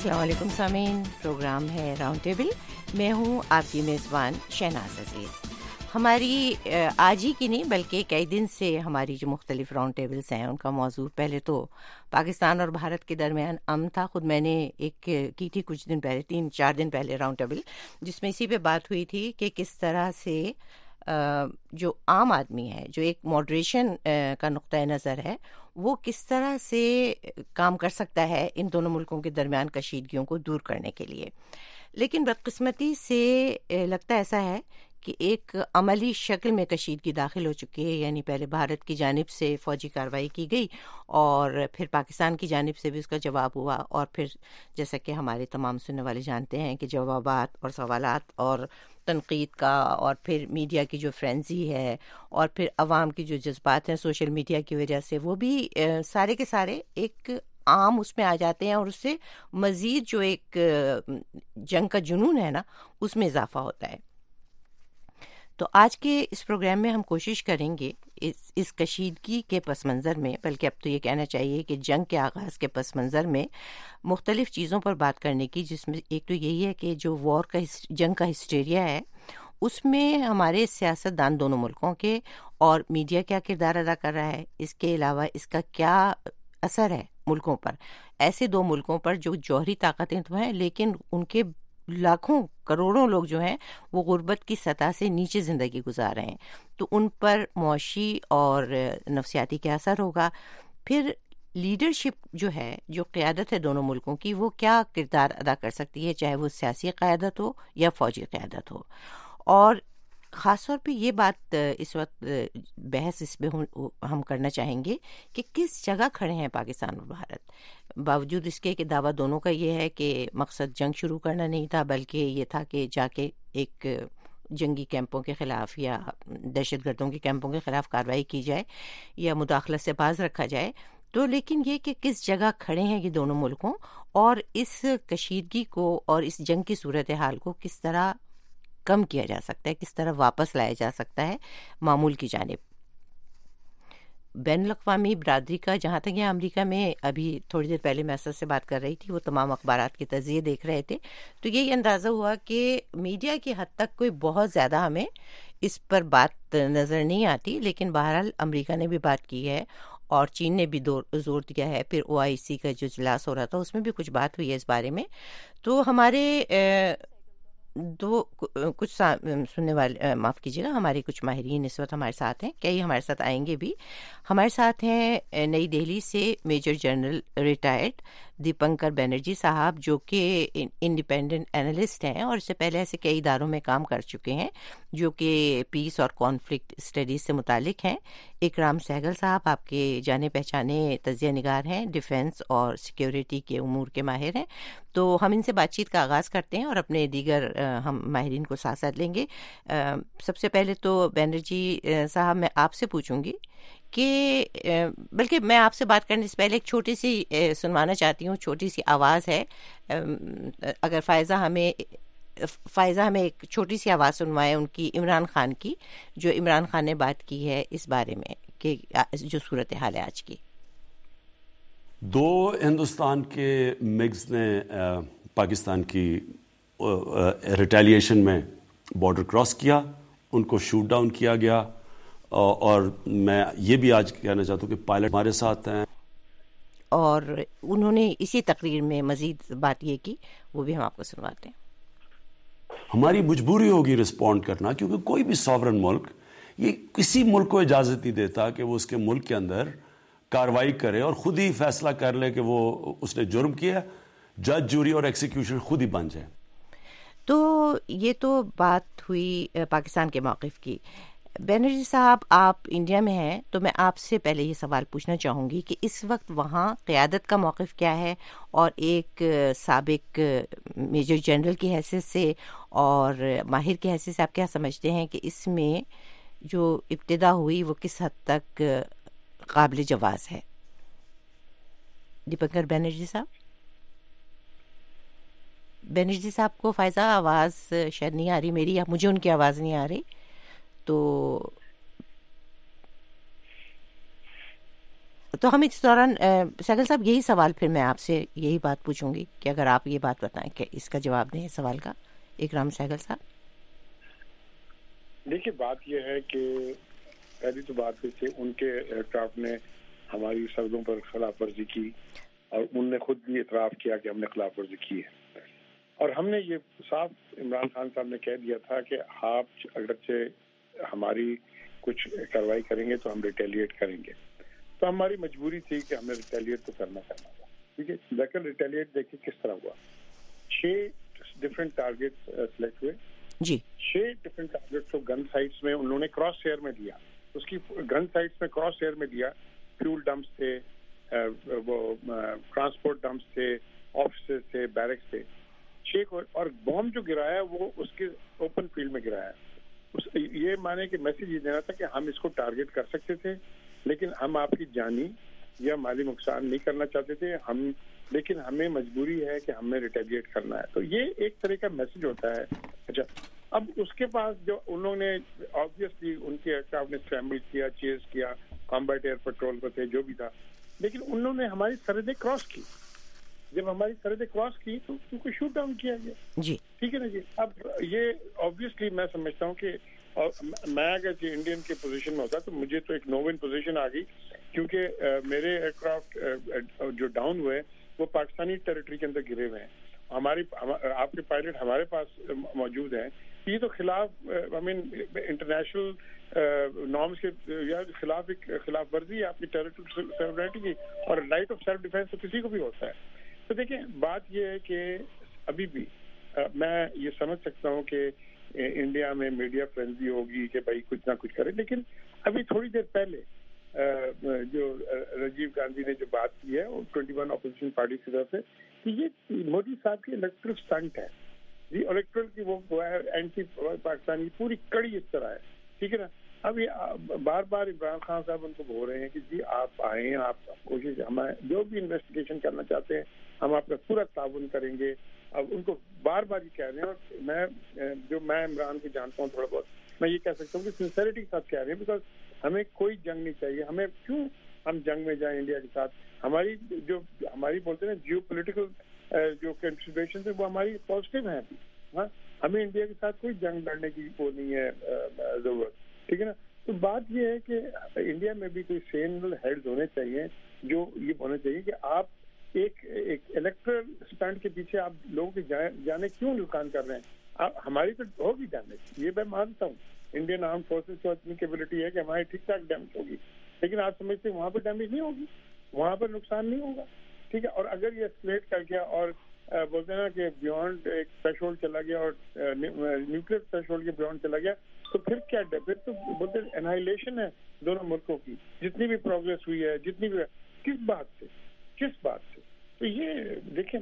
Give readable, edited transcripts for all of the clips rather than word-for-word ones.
السلام علیکم سامعین، پروگرام ہے راؤنڈ ٹیبل. میں ہوں آپ کی میزبان شہناز عزیز. ہماری آج ہی کی نہیں بلکہ کئی دن سے ہماری جو مختلف راؤنڈ ٹیبلز ہیں ان کا موضوع پہلے تو پاکستان اور بھارت کے درمیان امن تھا. خود میں نے ایک کی تھی کچھ دن پہلے، 3-4 دن پہلے راؤنڈ ٹیبل، جس میں اسی پہ بات ہوئی تھی کہ کس طرح سے جو عام آدمی ہے، جو ایک ماڈریشن کا نقطۂ نظر ہے، وہ کس طرح سے کام کر سکتا ہے ان دونوں ملکوں کے درمیان کشیدگیوں کو دور کرنے کے لیے. لیکن بدقسمتی سے لگتا ایسا ہے کہ ایک عملی شکل میں کشیدگی داخل ہو چکی ہے. یعنی پہلے بھارت کی جانب سے فوجی کارروائی کی گئی اور پھر پاکستان کی جانب سے بھی اس کا جواب ہوا، اور پھر جیسا کہ ہمارے تمام سننے والے جانتے ہیں کہ جوابات اور سوالات اور تنقید کا، اور پھر میڈیا کی جو فرینزی ہے، اور پھر عوام کی جو جذبات ہیں سوشل میڈیا کی وجہ سے، وہ بھی سارے کے سارے ایک عام اس میں آ جاتے ہیں، اور اس سے مزید جو ایک جنگ کا جنون ہے نا، اس میں اضافہ ہوتا ہے. تو آج کے اس پروگرام میں ہم کوشش کریں گے اس کشیدگی کے پس منظر میں، بلکہ اب تو یہ کہنا چاہیے کہ جنگ کے آغاز کے پس منظر میں مختلف چیزوں پر بات کرنے کی، جس میں ایک تو یہی ہے کہ جو جنگ کا ہسٹیریا ہے اس میں ہمارے سیاست دان دونوں ملکوں کے اور میڈیا کیا کردار ادا کر رہا ہے، اس کے علاوہ اس کا کیا اثر ہے ملکوں پر، ایسے دو ملکوں پر جو جوہری طاقتیں تو ہیں لیکن ان کے لاکھوں کروڑوں لوگ جو ہیں وہ غربت کی سطح سے نیچے زندگی گزار رہے ہیں. تو ان پر معاشی اور نفسیاتی کیا اثر ہوگا. پھر لیڈرشپ جو ہے، جو قیادت ہے دونوں ملکوں کی، وہ کیا کردار ادا کر سکتی ہے، چاہے وہ سیاسی قیادت ہو یا فوجی قیادت ہو. اور خاص طور پہ یہ بات اس وقت بحث اس پہ ہم کرنا چاہیں گے کہ کس جگہ کھڑے ہیں پاکستان اور بھارت، باوجود اس کے کہ دعویٰ دونوں کا یہ ہے کہ مقصد جنگ شروع کرنا نہیں تھا، بلکہ یہ تھا کہ جا کے ایک جنگی کیمپوں کے خلاف یا دہشت گردوں کے کیمپوں کے خلاف کارروائی کی جائے یا مداخلت سے باز رکھا جائے. تو لیکن یہ کہ کس جگہ کھڑے ہیں یہ دونوں ملکوں، اور اس کشیدگی کو اور اس جنگ کی صورتحال کو کس طرح کم کیا جا سکتا ہے، کس طرح واپس لایا جا سکتا ہے معمول کی جانب. بین الاقوامی برادری کا جہاں تک یہ امریکہ میں ابھی تھوڑی دیر پہلے میں اسد سے بات کر رہی تھی، وہ تمام اخبارات کے تجزیے دیکھ رہے تھے، تو یہی اندازہ ہوا کہ میڈیا کی حد تک کوئی بہت زیادہ ہمیں اس پر بات نظر نہیں آتی. لیکن بہرحال امریکہ نے بھی بات کی ہے اور چین نے بھی زور دیا ہے. پھر OIC کا جو اجلاس ہو رہا تھا اس میں بھی کچھ بات ہوئی ہے اس بارے میں. تو ہمارے کچھ سننے والے معاف کیجیے گا، ہمارے کچھ ماہرین اس وقت ہمارے ساتھ ہیں، کئی ہمارے ساتھ آئیں گے بھی. ہمارے ساتھ ہیں نئی دہلی سے major general retired Dipankar Banerjee Sahib, جو کہ انڈیپینڈنٹ اینالسٹ ہیں اور اس سے پہلے ایسے کئی اداروں میں کام کر چکے ہیں جو کہ پیس اور کانفلکٹ اسٹڈیز سے متعلق ہیں. اکرام سہگل صاحب آپ کے جانے پہچانے تجزیہ نگار ہیں، ڈیفنس اور سیکیورٹی کے امور کے ماہر ہیں. تو ہم ان سے بات چیت کا آغاز کرتے ہیں اور اپنے دیگر ہم ماہرین کو ساتھ ساتھ لیں گے. سب سے پہلے تو بینرجی صاحب میں آپ سے پوچھوں گی کہ بلکہ میں آپ سے بات کرنے سے پہلے ایک چھوٹی سی سنوانا چاہتی ہوں، چھوٹی سی آواز ہے. اگر فائزہ ہمیں ایک چھوٹی سی آواز سنوائے ان کی، عمران خان کی، جو عمران خان نے بات کی ہے اس بارے میں کہ جو صورتحال ہے آج کی. دو ہندوستان کے مگز نے پاکستان کی ریٹیلیشن میں بارڈر کراس کیا، ان کو شوٹ ڈاؤن کیا گیا. اور میں یہ بھی آج کہنا چاہتا ہوں کہ پائلٹ ہمارے ساتھ ہیں، اور انہوں نے اسی تقریر میں مزید بات یہ کی، وہ بھی ہم آپ کو سنواتے ہیں. ہماری مجبوری ہوگی رسپونڈ کرنا، کیونکہ کوئی بھی ساورن ملک یہ کسی ملک کو اجازت نہیں دیتا کہ وہ اس کے ملک کے اندر کاروائی کرے اور خود ہی فیصلہ کر لے کہ وہ اس نے جرم کیا، جج جوری اور ایکسیکیوشن خود ہی بن جائے. تو یہ تو بات ہوئی پاکستان کے موقف کی. بینرجی صاحب آپ انڈیا میں ہیں، تو میں آپ سے پہلے یہ سوال پوچھنا چاہوں گی کہ اس وقت وہاں قیادت کا موقف کیا ہے، اور ایک سابق میجر جنرل کی حیثیت سے اور ماہر کی حیثیت سے آپ کیا سمجھتے ہیں کہ اس میں جو ابتدا ہوئی وہ کس حد تک قابل جواز ہے؟ دیپنکر بینرجی صاحب کو فائزہ آواز شاید نہیں آ رہی میری، یا مجھے ان کی آواز نہیں آ رہی. تو تو ہم اس دوران سہگل صاحب یہی سوال پھر میں آپ سے یہی بات پوچھوں گی کہ اگر آپ یہ بات بتائیں کہ اس کا جواب دیں سوال کا، اکرام سہگل صاحب. دیکھیے بات یہ ہے کہ پہلی تو بات ہے کہ ان کے ایئرکرافٹ نے ہماری سرحدوں پر خلاف ورزی کی اور ان نے خود بھی اعتراف کیا کہ ہم نے خلاف ورزی کی ہے، اور ہم نے یہ صاف عمران خان صاحب نے کہہ دیا تھا کہ آپ اگرچہ ہماری کچھ کارروائی کریں گے تو ہم ریٹیلیٹ کریں گے. تو ہماری مجبوری تھی کہ ہمیں ریٹیلیٹ تو کرنا تھا. ٹھیک ہے، لیکن ریٹیلیٹ دیکھیں کس طرح ہوا. 6 ڈفرینٹ ٹارگیٹ سلیکٹ ہوئے جی. 6 ڈفرینٹ ٹارگیٹ کو گن سائٹس میں انہوں نے کراس ایئر میں دیا. اس کی گن سائٹس میں کراس ایئر میں دیا. فیول ڈمپس تھے، وہ ٹرانسپورٹ ڈمپس تھے، آفیسز تھے، بیرکس تھے. 6 کو، اور بوم جو گرایا وہ اس کے اوپن فیلڈ میں گرایا. یہ مانے کہ میسج یہ دینا تھا کہ ہم اس کو ٹارگیٹ کر سکتے تھے لیکن ہم آپ کی جانی یا مالی نقصان نہیں کرنا چاہتے تھے، لیکن ہمیں مجبوری ہے کہ ہمیں ریٹیلیٹ کرنا ہے. تو یہ ایک طرح کا میسج ہوتا ہے. اچھا، اب اس کے پاس جو انہوں نے آبویسلی ان کے ایئرکرافٹ نے اسکریمبل کیا، چیز کیا، کامبیٹ ایئر پیٹرول پر تھے، جو بھی تھا، لیکن انہوں نے ہماری سرحدیں کراس کی. جب ہماری سرحدیں کراس کی تو ان کو شوٹ ڈاؤن کیا گیا. جی ٹھیک ہے نا جی. اب یہ آبویسلی میں سمجھتا ہوں کہ میں اگر انڈین کے پوزیشن میں ہوتا تو مجھے تو ایک نو ون پوزیشن آ گئی، کیونکہ میرے ایئر کرافٹ جو ڈاؤن ہوئے وہ پاکستانی ٹیریٹری کے اندر گرے ہوئے ہیں. آپ کے پائلٹ ہمارے پاس موجود ہیں. یہ تو خلاف انٹرنیشنل نارمس کے یا خلاف ایک خلاف ورزی ہے آپ کی ٹیریٹری سیورٹی کی، اور رائٹ آف سیلف ڈیفینس تو کسی کو بھی ہوتا ہے. تو دیکھیں بات یہ ہے کہ ابھی بھی میں یہ سمجھ سکتا ہوں کہ انڈیا میں میڈیا فرینزی ہوگی کہ بھائی کچھ نہ کچھ کرے، لیکن ابھی تھوڑی دیر پہلے جو راجیو گاندھی نے جو بات کی ہے 21 اپوزیشن پارٹی کی طرف سے کہ یہ مودی صاحب کی الیکٹرل اسٹنٹ ہے جی. الیکٹرل کی وہ اینٹی پاکستانی پوری کڑی اس طرح ہے. ٹھیک ہے نا. اب یہ بار بار عمران خان صاحب ان کو بول رہے ہیں کہ جی آپ آئیں، آپ کوشش، ہمیں جو بھی انویسٹیگیشن کرنا چاہتے ہیں ہم آپ کا پورا تعاون کریں گے. اب ان کو بار بار یہ کہہ رہے ہیں، اور میں عمران کو جانتا ہوں تھوڑا بہت، میں یہ کہہ سکتا ہوں کہ سنسیریٹی کے ساتھ کہہ رہے ہیں، بیکاز ہمیں کوئی جنگ نہیں چاہیے. ہمیں کیوں ہم جنگ میں جائیں انڈیا کے ساتھ؟ ہماری بولتے ہیں جیو پولیٹیکل جو کنسیڈریشن ہے وہ ہماری پازیٹیو ہیں. ہاں، ہمیں انڈیا کے ساتھ کوئی جنگ لڑنے کی وہ نہیں ہے ضرورت. ٹھیک ہے نا. تو بات یہ ہے کہ انڈیا میں بھی کوئی سینل ہیڈز ہونے چاہیے جو یہ ہونا چاہیے کہ آپ ایک الیکٹرل اسٹینڈ کے پیچھے آپ لوگوں کی جانے کیوں نقصان کر رہے ہیں؟ ہماری تو ہوگی ڈیمیج، یہ میں مانتا ہوں. انڈین آرم فورسز کو اتنی کیپبلٹی ہے کہ ہماری ٹھیک ٹھاک ڈیمیج ہوگی، لیکن آپ سمجھتے ہیں وہاں پر ڈیمیج نہیں ہوگی، وہاں پر نقصان نہیں ہوگا. ٹھیک ہے. اور اگر یہ اسکلیٹ کر گیا اور بولتے ہیں نا کہ بیونڈ ایک تھریشولڈ چلا گیا اور نیوکلیر تھریشولڈ کے بیونڈ چلا گیا تو پھر کیا؟ پھر تو بولتے ہیں انہائلیشن ہے دونوں ملکوں کی. جتنی بھی پروگرس ہوئی ہے، جتنی بھی، کس بات سے؟ تو یہ دیکھیں،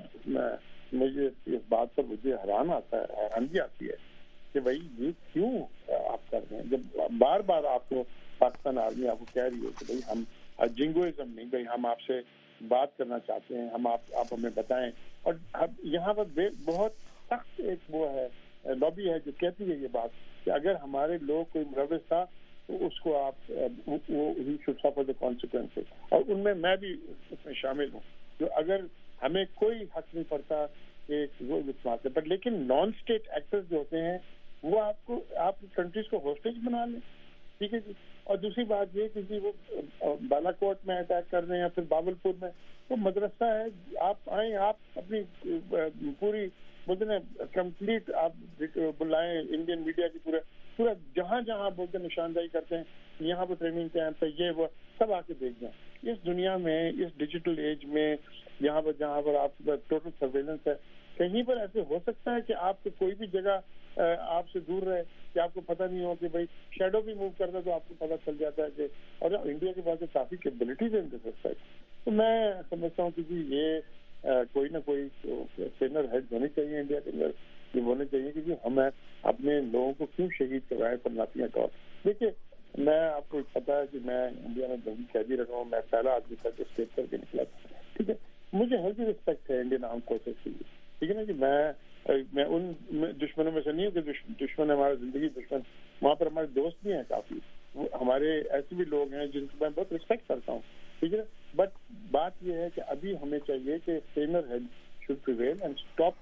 مجھے اس بات پر مجھے حیرانگی آتی ہے کہ بھائی یہ کیوں آپ کر رہے ہیں جب بار بار آپ کو پاکستان آرمی آپ کو کہہ رہی ہے کہ بھائی ہم جنگوئزم نہیں، بھائی ہم آپ سے بات کرنا چاہتے ہیں، ہم آپ ہمیں بتائیں. اور یہاں پر بہت سخت ایک وہ ہے لابی ہے جو کہتی ہے یہ بات کہ اگر ہمارے لوگ کوئی ملوث تھا تو اس کو آپ وہ ہی شوڈ سفر دی کانسیکوینسز. اور ان میں بھی اس میں شامل ہوں. جو اگر ہمیں کوئی حق نہیں پڑتا کہ وہ بات ہے، پر لیکن نان اسٹیٹ ایکٹرز جو ہوتے ہیں وہ آپ کی کنٹریز کو ہوسٹیج بنا لیں. ٹھیک ہے جی. اور دوسری بات یہ کہ وہ بالا کوٹ میں اٹیک کر رہے ہیں یا پھر باول پور میں، وہ مدرسہ ہے. آپ آئیں، آپ اپنی پوری بولتے ہیں کمپلیٹ آپ بلائیں انڈین میڈیا کی پورا جہاں بولتے نشاندہی کرتے ہیں یہاں پر ٹریننگ کیمپ ہے، یہ وہ سب آ کے دیکھ جائیں. اس دنیا میں، اس ڈیجیٹل ایج میں، جہاں پر آپ کے پاس ٹوٹل سرویلنس ہے، کہیں پر ایسے ہو سکتا ہے کہ آپ کو کوئی بھی جگہ آپ سے دور رہے کہ آپ کو پتہ نہیں ہو کہ بھائی شیڈو بھی موو کرتا تو آپ کو پتہ چل جاتا ہے کہ، اور انڈیا کے پاس کافی کیپبلٹیز ہیں دس ریسپیکٹ. تو میں سمجھتا ہوں کہ جی یہ کوئی نہ کوئی سینر ہیڈ ہونے چاہیے انڈیا کے اندر. یہ ہونے چاہیے کہ جی ہمیں اپنے لوگوں کو کیوں شہید کروائے پر ناتیاں طور. دیکھیے میں آپ کو پتا ہے کہ میں انڈیا میں جنگی قیدی رہا ہوں، میں پہلا آدمی تھا جو اسٹیٹ کر کے نکلا تھا. ٹھیک ہے. مجھے ہر بھی رسپیکٹ ہے انڈین آرم فورسز کے لیے. ٹھیک ہے نا کہ میں ان دشمنوں میں سے نہیں ہوں کہ دشمن ہمارا زندگی دشمن، وہاں پر ہمارے دوست بھی ہیں کافی. ہمارے ایسے بھی لوگ ہیں جن کو میں بہت رسپیکٹ کرتا ہوں, ٹھیک ہے, بٹ بات یہ ہے کہ ابھی ہمیں چاہیے کہ saner heads should prevail and stop.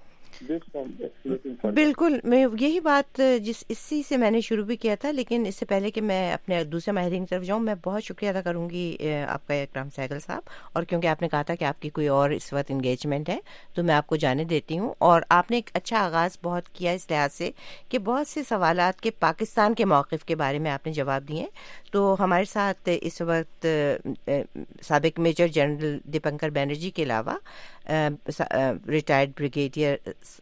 بالکل, میں یہی بات اسی سے میں نے شروع بھی کیا تھا, لیکن اس سے پہلے کہ میں اپنے دوسرے ماہرین کی طرف جاؤں, میں بہت شکریہ ادا کروں گی آپ کا اکرام سہگل صاحب, اور کیونکہ آپ نے کہا تھا کہ آپ کی کوئی اور اس وقت انگیجمنٹ ہے تو میں آپ کو جانے دیتی ہوں, اور آپ نے ایک اچھا آغاز بہت کیا اس لحاظ سے کہ بہت سے سوالات کے پاکستان کے موقف کے بارے میں آپ نے جواب دیے. تو ہمارے ساتھ اس وقت سابق میجر جنرل دیپنکر بینرجی کے علاوہ ریٹائرڈ بریگیڈیئر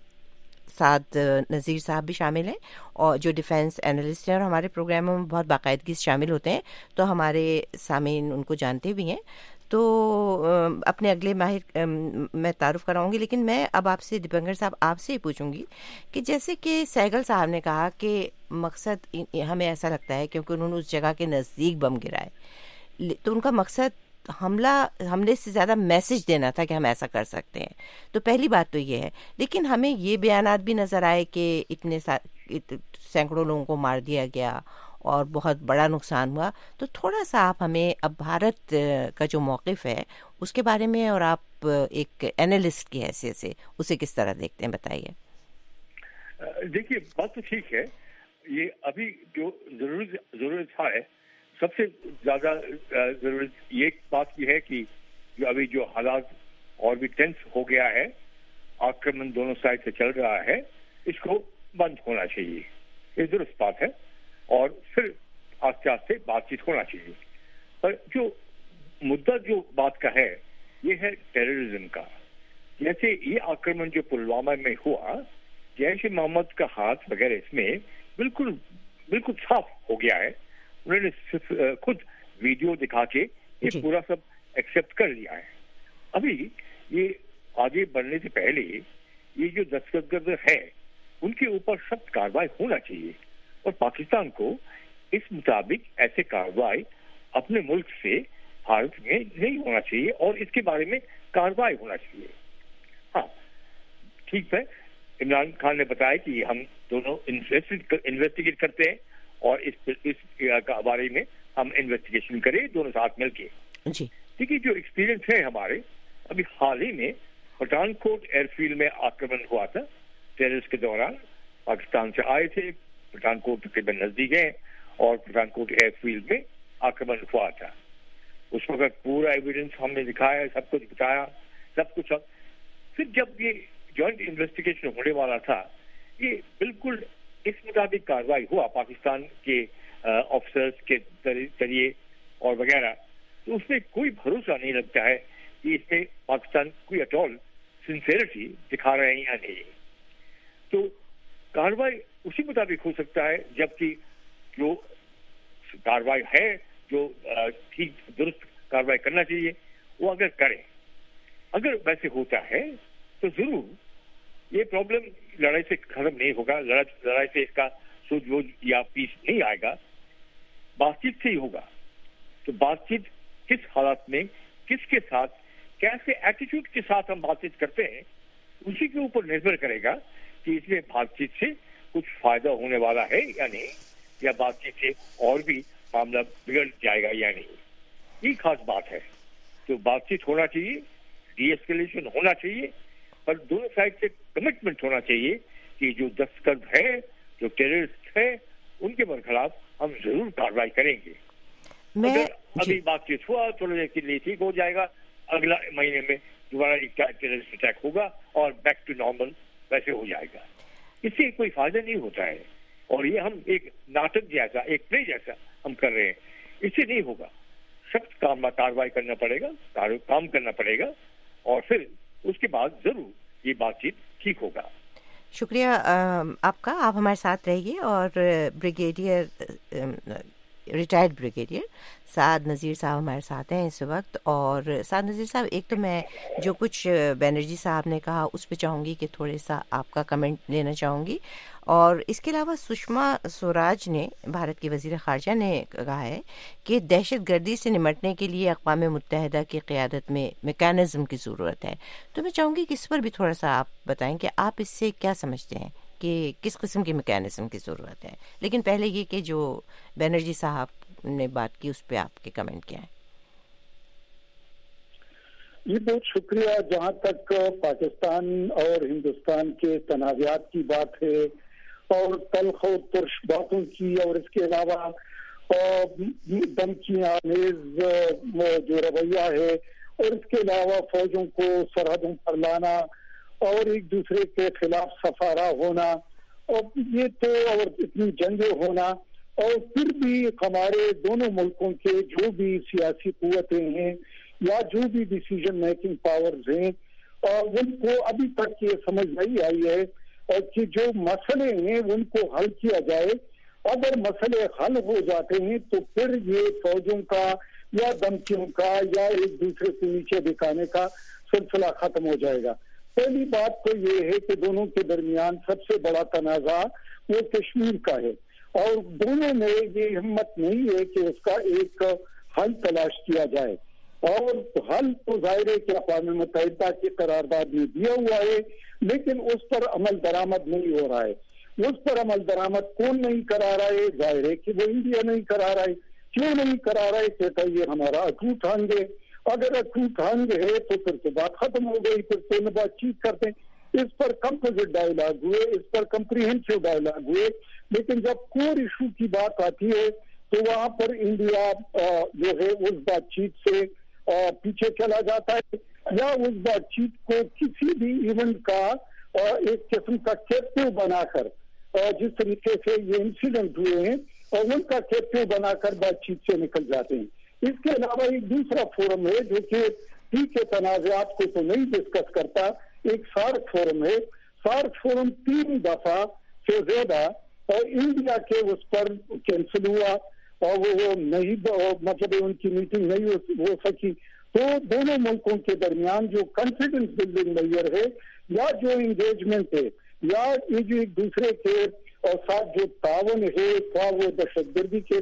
سعد نذیر صاحب بھی شامل ہیں, اور جو ڈیفینس اینالسٹ ہیں اور ہمارے پروگراموں میں بہت باقاعدگی سے شامل ہوتے ہیں, تو ہمارے سامعین ان کو جانتے بھی ہیں. تو اپنے اگلے ماہر میں تعارف کراؤں گی, لیکن میں اب آپ سے دیپنکر صاحب آپ سے ہی پوچھوں گی کہ جیسے کہ سہگل صاحب نے کہا کہ مقصد ہمیں ایسا لگتا ہے کیونکہ انہوں نے اس جگہ کے نزدیک بم گرائے, تو ان کا مقصد حملے سے زیادہ میسج دینا تھا کہ ہم ایسا کر سکتے ہیں. تو پہلی بات تو یہ ہے, لیکن ہمیں یہ بیانات بھی نظر آئے کہ اتنے سینکڑوں لوگوں کو مار دیا گیا اور بہت بڑا نقصان ہوا. تو تھوڑا سا آپ ہمیں اب بھارت کا جو موقف ہے اس کے بارے میں, اور آپ ایک اینالسٹ کی حیثیت سے اسے کس طرح دیکھتے ہیں, بتائیے. دیکھیے, بات تو ٹھیک ہے, یہ ابھی جو ضرورت ہے, سب سے زیادہ ضرورت یہ بات یہ ہے کہ جو ابھی جو حالات اور بھی ٹینس ہو گیا ہے, آکرمن دونوں سائڈ سے چل رہا ہے, اس کو بند ہونا چاہیے, یہ درست بات ہے, اور پھر آہستہ آہستہ بات چیت ہونا چاہیے. پر جو مدعا جو بات کا ہے یہ ہے ٹیررزم کا. جیسے یہ آکرمن جو پلوامہ میں ہوا, جیش محمد کا ہاتھ وغیرہ اس میں بالکل صاف ہو گیا ہے. انہوں نے صرف خود ویڈیو دکھا کے یہ پورا سب ایکسپٹ کر لیا ہے. ابھی یہ آگے بڑھنے سے پہلے یہ جو دہشت گرد ہے ان کے اوپر سخت کارروائی ہونا چاہیے, اور پاکستان کو اس مطابق ایسے کارروائی اپنے ملک سے بھارت میں نہیں ہونا چاہیے, اور اس کے بارے میں کارروائی ہونا چاہیے. ہاں ٹھیک ہے, عمران خان نے بتایا کہ ہم دونوں انویسٹیگیٹ کرتے ہیں, اور اس بارے میں ہم انویسٹیگیشن کریں دونوں ساتھ مل کے. دیکھیے, جو ایکسپیرینس ہے ہمارے, ابھی حال ہی میں پٹھان کوٹ ایئر فیلڈ میں آکرمن ہوا تھا ٹیررسٹ کے دوران. پاکستان سے آئے تھے, پٹھان کوٹ تقریباً نزدیک ہے, اور پٹھان کوٹ ایئر فیلڈ میں آکرمن ہوا تھا. اس وقت پورا ایویڈنس ہم نے دکھایا, سب کچھ بتایا, سب کچھ. پھر جب یہ جوائنٹ انویسٹیگیشن ہونے والا تھا, یہ بالکل اس مطابق کارروائی ہوا پاکستان کے آفیسرز کے ذریعے اور وغیرہ. تو اس میں کوئی بھروسہ نہیں لگتا ہے کہ اس میں پاکستان کوئی اٹول سنسیئرٹی دکھا رہے ہیں یا نہیں. تو کارروائی اسی مطابق ہو سکتا ہے, جبکہ جو کارروائی ہے جو ٹھیک درست کارروائی کرنا چاہیے وہ اگر کریں. اگر ویسے ہوتا ہے تو ضرور یہ پرابلم لڑائی سے ختم نہیں ہوگا, لڑائی سے اس کا سوجھ بوجھ یا پیس نہیں آئے گا, بات چیت سے ہی ہوگا. تو بات چیت کس حالات میں, کس کے ساتھ, کیسے ایٹیٹیوڈ کے ساتھ ہم بات چیت کرتے ہیں, اسی کے اوپر نربھر کرے گا کہ اس میں بات چیت سے کچھ فائدہ ہونے والا ہے یا نہیں, یا بات چیت سے اور بھی معاملہ بگڑ جائے گا یا نہیں. یہ خاص بات ہے. تو بات چیت ہونا چاہیے, ڈی ایسکیلیشن ہونا چاہیے, پر دونوں سائڈ سے کمٹمنٹ ہونا چاہیے کہ جو دہشت گرد ہے, جو ٹیررسٹ ہے, ان کے برخلاف ہم ضرور کارروائی کریں گے. اگر ابھی بات چیت ہوا تھوڑے دیر کے لیے ٹھیک ہو جائے گا, اگلا مہینے میں دوبارہ ایک ٹیررسٹ اٹیک ہوگا اور بیک ٹو نارمل ویسے ہو جائے گا. اس سے کوئی فائدہ نہیں ہوتا ہے, اور یہ ہم ایک ناٹک جیسا, ایک پلے جیسا ہم کر رہے ہیں. اس سے نہیں ہوگا, سخت کارروائی کرنا پڑے گا, کام کرنا پڑے گا, اور پھر اس کے بعد ضرور یہ بات چیت ٹھیک ہوگا. شکریہ آپ کا, آپ ہمارے ساتھ رہیے. اور ریٹائرڈ بریگیڈیئر سعد نذیر صاحب ہمارے ساتھ ہیں اس وقت. اور سعد نذیر صاحب, ایک تو میں جو کچھ بینرجی صاحب نے کہا اس پہ چاہوں گی کہ تھوڑے سا آپ کا کمنٹ لینا چاہوں گی. اور اس کے علاوہ سشما سوراج نے, بھارت کی وزیر خارجہ نے کہا ہے کہ دہشت گردی سے نمٹنے کے لیے اقوام متحدہ کی قیادت میں میکانزم کی ضرورت ہے. تو میں چاہوں گی کہ اس پر بھی تھوڑا سا آپ بتائیں کہ آپ اس سے کیا سمجھتے ہیں کہ کس قسم کی میکانزم کی ضرورت ہے. لیکن پہلے یہ کہ جو بینرجی صاحب نے بات کی اس پہ آپ کے کمنٹ کیا ہیں؟ جی بہت شکریہ. جہاں تک پاکستان اور ہندوستان کے تنازعات کی بات ہے اور تلخ و ترش باتوں کی اور اس کے علاوہ دھمکیاں آمیز جو رویہ ہے اور اس کے علاوہ فوجوں کو سرحدوں پر لانا اور ایک دوسرے کے خلاف سفارہ ہونا اور یہ تو اور اتنی جنگیں ہونا اور پھر بھی ہمارے دونوں ملکوں کے جو بھی سیاسی قوتیں ہیں یا جو بھی ڈیسیژن میکنگ پاورز ہیں ان کو ابھی تک یہ سمجھ نہیں آئی ہے اور کہ جو مسئلے ہیں ان کو حل کیا جائے. اگر مسئلے حل ہو جاتے ہیں تو پھر یہ فوجوں کا یا دھمکیوں کا یا ایک دوسرے کو نیچے دکھانے کا سلسلہ ختم ہو جائے گا. پہلی بات تو یہ ہے کہ دونوں کے درمیان سب سے بڑا تنازع وہ کشمیر کا ہے اور دونوں میں یہ ہمت نہیں ہے کہ اس کا ایک حل تلاش کیا جائے. اور حل تو ظاہر ہے کہ اقوام متحدہ کی قرارداد میں دیا ہوا ہے لیکن اس پر عمل درآمد نہیں ہو رہا ہے. اس پر عمل درآمد کون نہیں کرا رہا ہے؟ ظاہر ہے کہ وہ انڈیا نہیں کرا رہا ہے. کیوں نہیں کرا رہا ہے؟ کہتا ہے یہ ہمارا اٹوٹ ہنگ ہے. اگر اٹوٹ ہنگ ہے تو پھر تو بات ختم ہو گئی, پھر تو بات چیت کرتے ہیں. اس پر کمپوزٹ ڈائیلاگ ہوئے, اس پر کمپریہنسو ڈائیلاگ ہوئے, لیکن جب کور ایشو کی بات آتی ہے تو وہاں پر انڈیا جو ہے اس بات چیت سے پیچھے چلا جاتا ہے یا اس بات چیت کو کسی بھی ایونٹ کا ایک قسم کا کیپٹیو بنا کر جس طریقے سے یہ انسیڈنٹ ہوئے ہیں اور ان کا کیپٹیو بنا کر بات چیت سے نکل جاتے ہیں. اس کے علاوہ ایک دوسرا فورم ہے جو کہ ٹھیک ہے تنازعات کو تو نہیں ڈسکس کرتا, ایک سارک فورم ہے. سارک فورم 3 دفعہ سے زیادہ اور انڈیا کے اس پر کینسل ہوا اور وہ نہیں مطلب ان کی میٹنگ نہیں ہو سکی. تو دونوں ملکوں کے درمیان جو کانفیڈنس بلڈنگ لیئر ہے یا جو انگیجمنٹ ہے یا یہ جو ایک دوسرے کے ساتھ جو تعاون ہے خواہ وہ دہشت گردی کے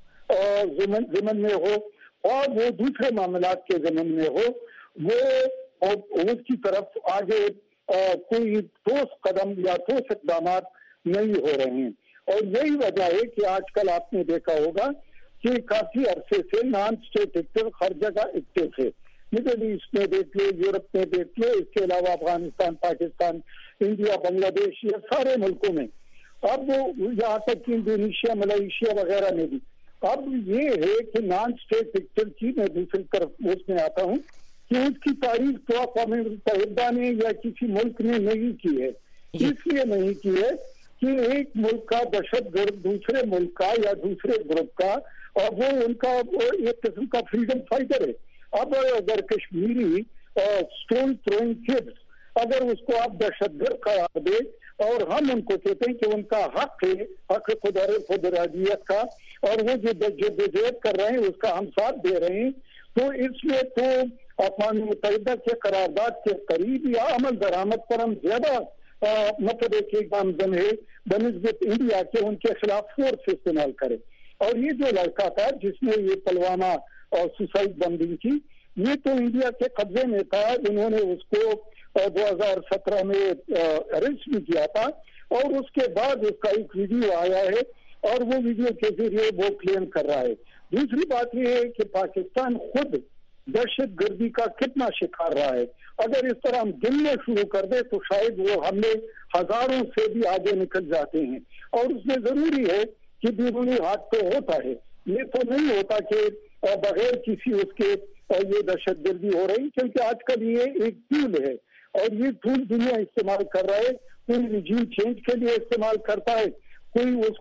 ضمن میں ہو اور وہ دوسرے معاملات کے ضمن میں ہو, وہ اس کی طرف آگے کوئی ٹھوس قدم یا ٹھوس اقدامات نہیں ہو رہے ہیں. اور یہی وجہ ہے کہ آج کل آپ نے دیکھا ہوگا کہ کافی عرصے سے نان اسٹیٹ ایکٹر ہر جگہ ایکٹیو ہے. مڈل ایسٹ میں دیکھ لو, یورپ میں دیکھ لو, اس کے علاوہ افغانستان, پاکستان, انڈیا, بنگلہ دیش, یہ سارے ملکوں میں, اب یہاں تک کہ انڈونیشیا, ملائیشیا وغیرہ میں بھی. اب یہ ہے کہ نان اسٹیٹ ایکٹر کی میں دوسری طرف اس میں آتا ہوں کہ اس کی تعریف تو اقوام متحدہ نے یا کسی ملک نے نہیں کی ہے. اس لیے نہیں کی ہے کہ ایک ملک کا دہشت گرد دوسرے ملک کا یا دوسرے گروپ کا اور وہ ان کا ایک قسم کا فریڈم فائٹر ہے. اب اگر کشمیری اسٹون تھروئنگ کڈس اگر اس کو آپ دہشت گرد قرار دے اور ہم ان کو کہتے ہیں کہ ان کا حق ہے, حق خود ارادیت کا, اور وہ جو جدوجہد کر رہے ہیں اس کا ہم ساتھ دے رہے ہیں, تو اس میں تو اقوام متحدہ کے قرارداد کے قریب یا عمل درآمد پر ہم زیادہ مطلب ایک آمدن ہے بنسبت انڈیا کے ان کے خلاف فورس استعمال کرے. اور یہ جو لڑکا تھا جس نے یہ پلوامہ اور سوسائڈ بمبنگ کی, یہ تو انڈیا کے قبضے میں تھا. انہوں نے اس کو 2017 میں ارسٹ بھی کیا تھا اور اس کے بعد اس کا ایک ویڈیو آیا ہے اور وہ ویڈیو کے ذریعے وہ کلیم کر رہا ہے. دوسری بات یہ ہے کہ پاکستان خود دہشت گردی کا کتنا شکار رہا ہے. اگر اس طرح ہم گننے شروع کر دیں تو شاید وہ حملے ہزاروں سے بھی آگے نکل جاتے ہیں. اور اس میں ضروری ہے کہ بیرونی ہاتھ تو ہوتا ہے, یہ تو نہیں ہوتا کہ بغیر کسی اس کے یہ دہشت گردی ہو رہی, کیونکہ آج کل یہ ایک ٹول ہے اور یہ ٹول دنیا استعمال کر رہا ہے. کوئی رجیم چینج کے لیے استعمال کرتا ہے, کوئی اس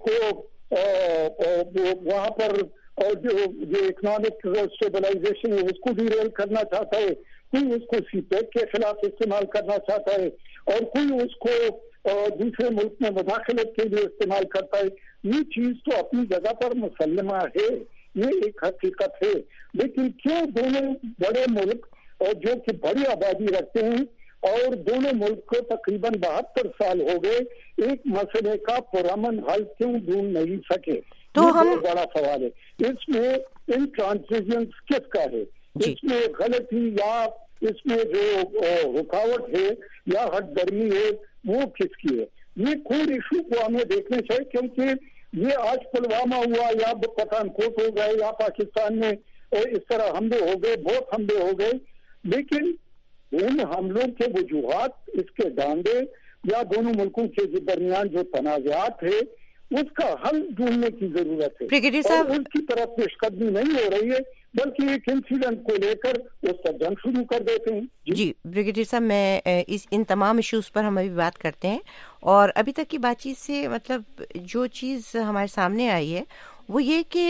کو وہاں پر جو اکنامک اسٹیبلائزیشن ہے اس کو ڈیریل کرنا چاہتا ہے, کوئی اس کو سی پیک کے خلاف استعمال کرنا چاہتا ہے اور کوئی اس کو دوسرے ملک میں مداخلت کے لیے استعمال کرتا ہے. یہ چیز تو اپنی جگہ پر مسلمہ ہے, یہ ایک حقیقت ہے. لیکن کیوں دونوں بڑے ملک اور جو کہ بڑی آبادی رکھتے ہیں اور دونوں ملک کو تقریباً 72 سال ہو گئے, ایک مسئلے کا پرامن حل کیوں ڈھونڈ نہیں سکے؟ تو ہم بڑا سوال ہے. اس میں انٹرانزیشنز کس کا ہے, اس میں غلطی یا اس میں جو رکاوٹ ہے یا ہٹ درمی ہے وہ کس کی ہے؟ یہ کور ایشو کو ہمیں دیکھنا چاہیے, کیونکہ یہ آج پلوامہ ہوا یا پٹھانکوٹ ہو گئے یا پاکستان میں اس طرح حملے ہو گئے، بہت حملے ہو گئے، لیکن ان حملوں کے وجوہات، اس کے ڈانڈے یا دونوں ملکوں کے درمیان جو تنازعات ہے اس کا حل ڈھونڈنے کی ضرورت ہے، اور ان کی طرف پیش قدمی نہیں ہو رہی ہے، بلکہ ایک انسیڈنٹ کو لے کر اس پر جنگ شروع کر دیتے ہیں۔ جی بریگیڈیئر صاحب، میں ان تمام ایشوز پر ہم ابھی بات کرتے ہیں، اور ابھی تک کی بات چیت سے مطلب جو چیز ہمارے سامنے آئی ہے وہ یہ کہ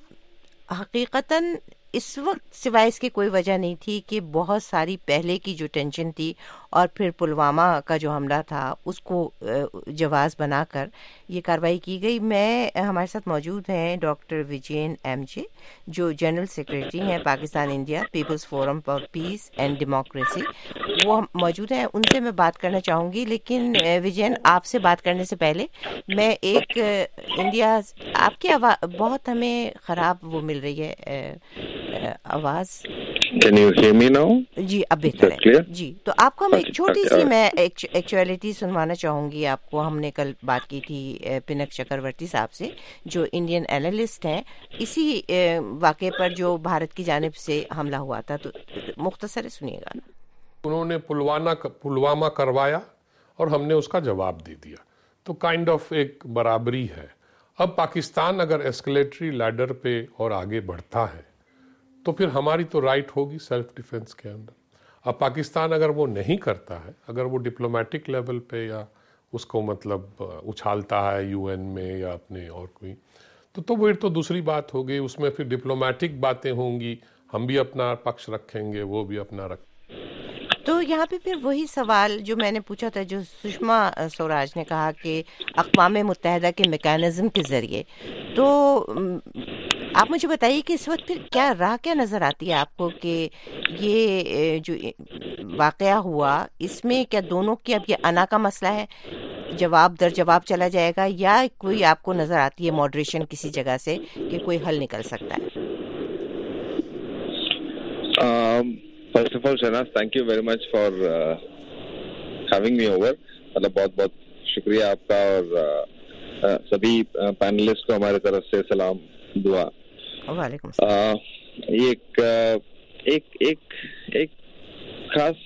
حقیقتاً اس وقت سوائے اس کی کوئی وجہ نہیں تھی کہ بہت ساری پہلے کی جو ٹینشن تھی اور پھر پلوامہ کا جو حملہ تھا اس کو جواز بنا کر یہ کارروائی کی گئی۔ ہمارے ساتھ موجود ہیں ڈاکٹر وجین ایم جے، جو جنرل سیکریٹری ہیں Pakistan India people's forum for peace and democracy, وہ موجود ہیں، ان سے میں بات کرنا چاہوں گی۔ لیکن وجین، آپ سے بات کرنے سے پہلے میں ایک انڈیا، آپ کی آواز بہت ہمیں خراب وہ مل رہی ہے آواز۔ Can you hear me now? جی اب بہتر ہے جی۔ تو آپ کو ہم ایک چھوٹی سی میں ایکچویلٹی سنوانا چاہوں گی آپ کو۔ ہم نے کل بات کی تھی پنک چکرورتی صاحب سے جو انڈین اینالسٹ ہیں، اسی واقعے پر جو بھارت کی جانب سے حملہ ہوا تھا، تو مختصر سنیے گا۔ انہوں نے پلوامہ کروایا اور ہم نے اس کا جواب دے دیا، تو کائنڈ آف ایک برابری ہے۔ اب پاکستان اگر ایسکلیٹری لیڈر پہ اور آگے بڑھتا ہے تو پھر ہماری تو رائٹ ہوگی سیلف ڈیفنس کے اندر۔ اب پاکستان اگر وہ نہیں کرتا ہے، اگر وہ ڈپلومیٹک لیول پہ یا اس کو مطلب اچھالتا ہے یو این میں یا اپنے اور کوئی، تو پھر تو دوسری بات ہوگی، اس میں پھر ڈپلومیٹک باتیں ہوں گی، ہم بھی اپنا پکش رکھیں گے، وہ بھی اپنا تو یہاں پہ پھر وہی سوال جو میں نے پوچھا تھا، جو سشما سوراج نے کہا کہ اقوام متحدہ کے میکانزم کے ذریعے، تو آپ مجھے بتائیے کہ اس وقت پھر کیا راہ کیا نظر آتی ہے آپ کو کہ یہ جو واقعہ ہوا اس میں کیا دونوں کی اب یہ انا کا مسئلہ ہے، جواب در جواب چلا جائے گا، یا کوئی آپ کو نظر آتی ہے ماڈریشن کسی جگہ سے کہ کوئی حل نکل سکتا ہے؟ First of all, Shahnaz, thank you very much for having me over. مطلب بہت بہت شکریہ آپ کا، اور سبھی پینلسٹ کو ہمارے طرف سے سلام دعا۔ وعلیکم السلام۔ ایک خاص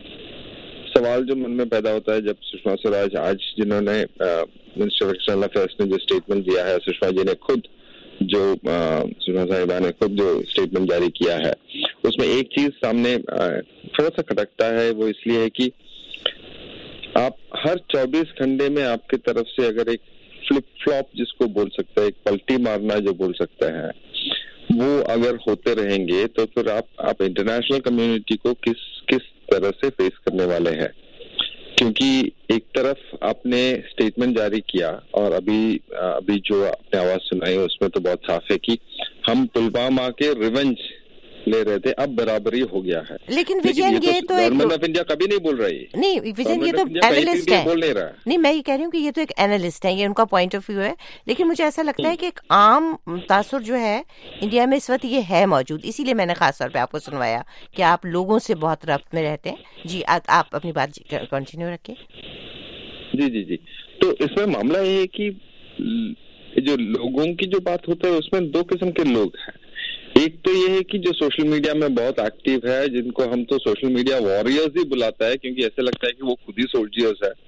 سوال جو من میں پیدا ہوتا ہے جب سشما سوراج آج جنہوں نے منسٹر آف ایکسٹرنل افیئرس نے جو اسٹیٹمنٹ دیا ہے، سشما جی نے خود جو سشما صاحبہ نے خود جو اسٹیٹمنٹ جاری کیا ہے، اس میں ایک چیز سامنے تھوڑا سا کھٹکتا ہے، وہ اس لیے ہے کہ آپ ہر 24 گھنٹے میں آپ کی طرف سے اگر ایک فلپ فلاپ جس کو بول سکتا ہے، ایک پلٹی مارنا جو بول سکتا ہے، وہ اگر ہوتے رہیں گے تو پھر آپ انٹرنیشنل کمیونٹی کو کس طرح سے فیس کرنے والے ہیں؟ کیونکہ ایک طرف آپ نے اسٹیٹمنٹ جاری کیا اور ابھی جو آپ نے آواز سنائی اس میں تو بہت صاف ہے کہ ہم پلوامہ کے ریونج لے رہے تھے، اب برابری ہو گیا ہے۔ لیکن وجین یہ تو گورنمنٹ آف انڈیا کبھی نہیں بول رہی، نہیں وجین یہ تو اینالسٹ ہے، بول نہیں رہا، نہیں میں یہ کہہ رہی ہوں کہ یہ تو ایک اینالسٹ ہے، یہ ان کا پوائنٹ آف ویو ہے، لیکن مجھے ایسا لگتا ہے کہ ایک عام تاثر جو ہے انڈیا میں اس وقت یہ ہے موجود، اسی لیے میں نے خاص طور پہ آپ کو سنوایا کہ آپ لوگوں سے بہت ربط میں رہتے ہیں۔ جی آپ اپنی بات کنٹینیو رکھیں۔ جی تو اس میں معاملہ یہ ہے کہ جو لوگوں کی جو بات ہوتا ہے اس میں دو قسم کے لوگ ہیں۔ ایک تو یہ ہے کہ جو سوشل میڈیا میں بہت ایکٹیو ہے، جن کو ہم تو سوشل میڈیا وارئرز ہی بلاتا ہے، کیونکہ ایسے لگتا ہے کہ وہ خود ہی سولجرز ہے،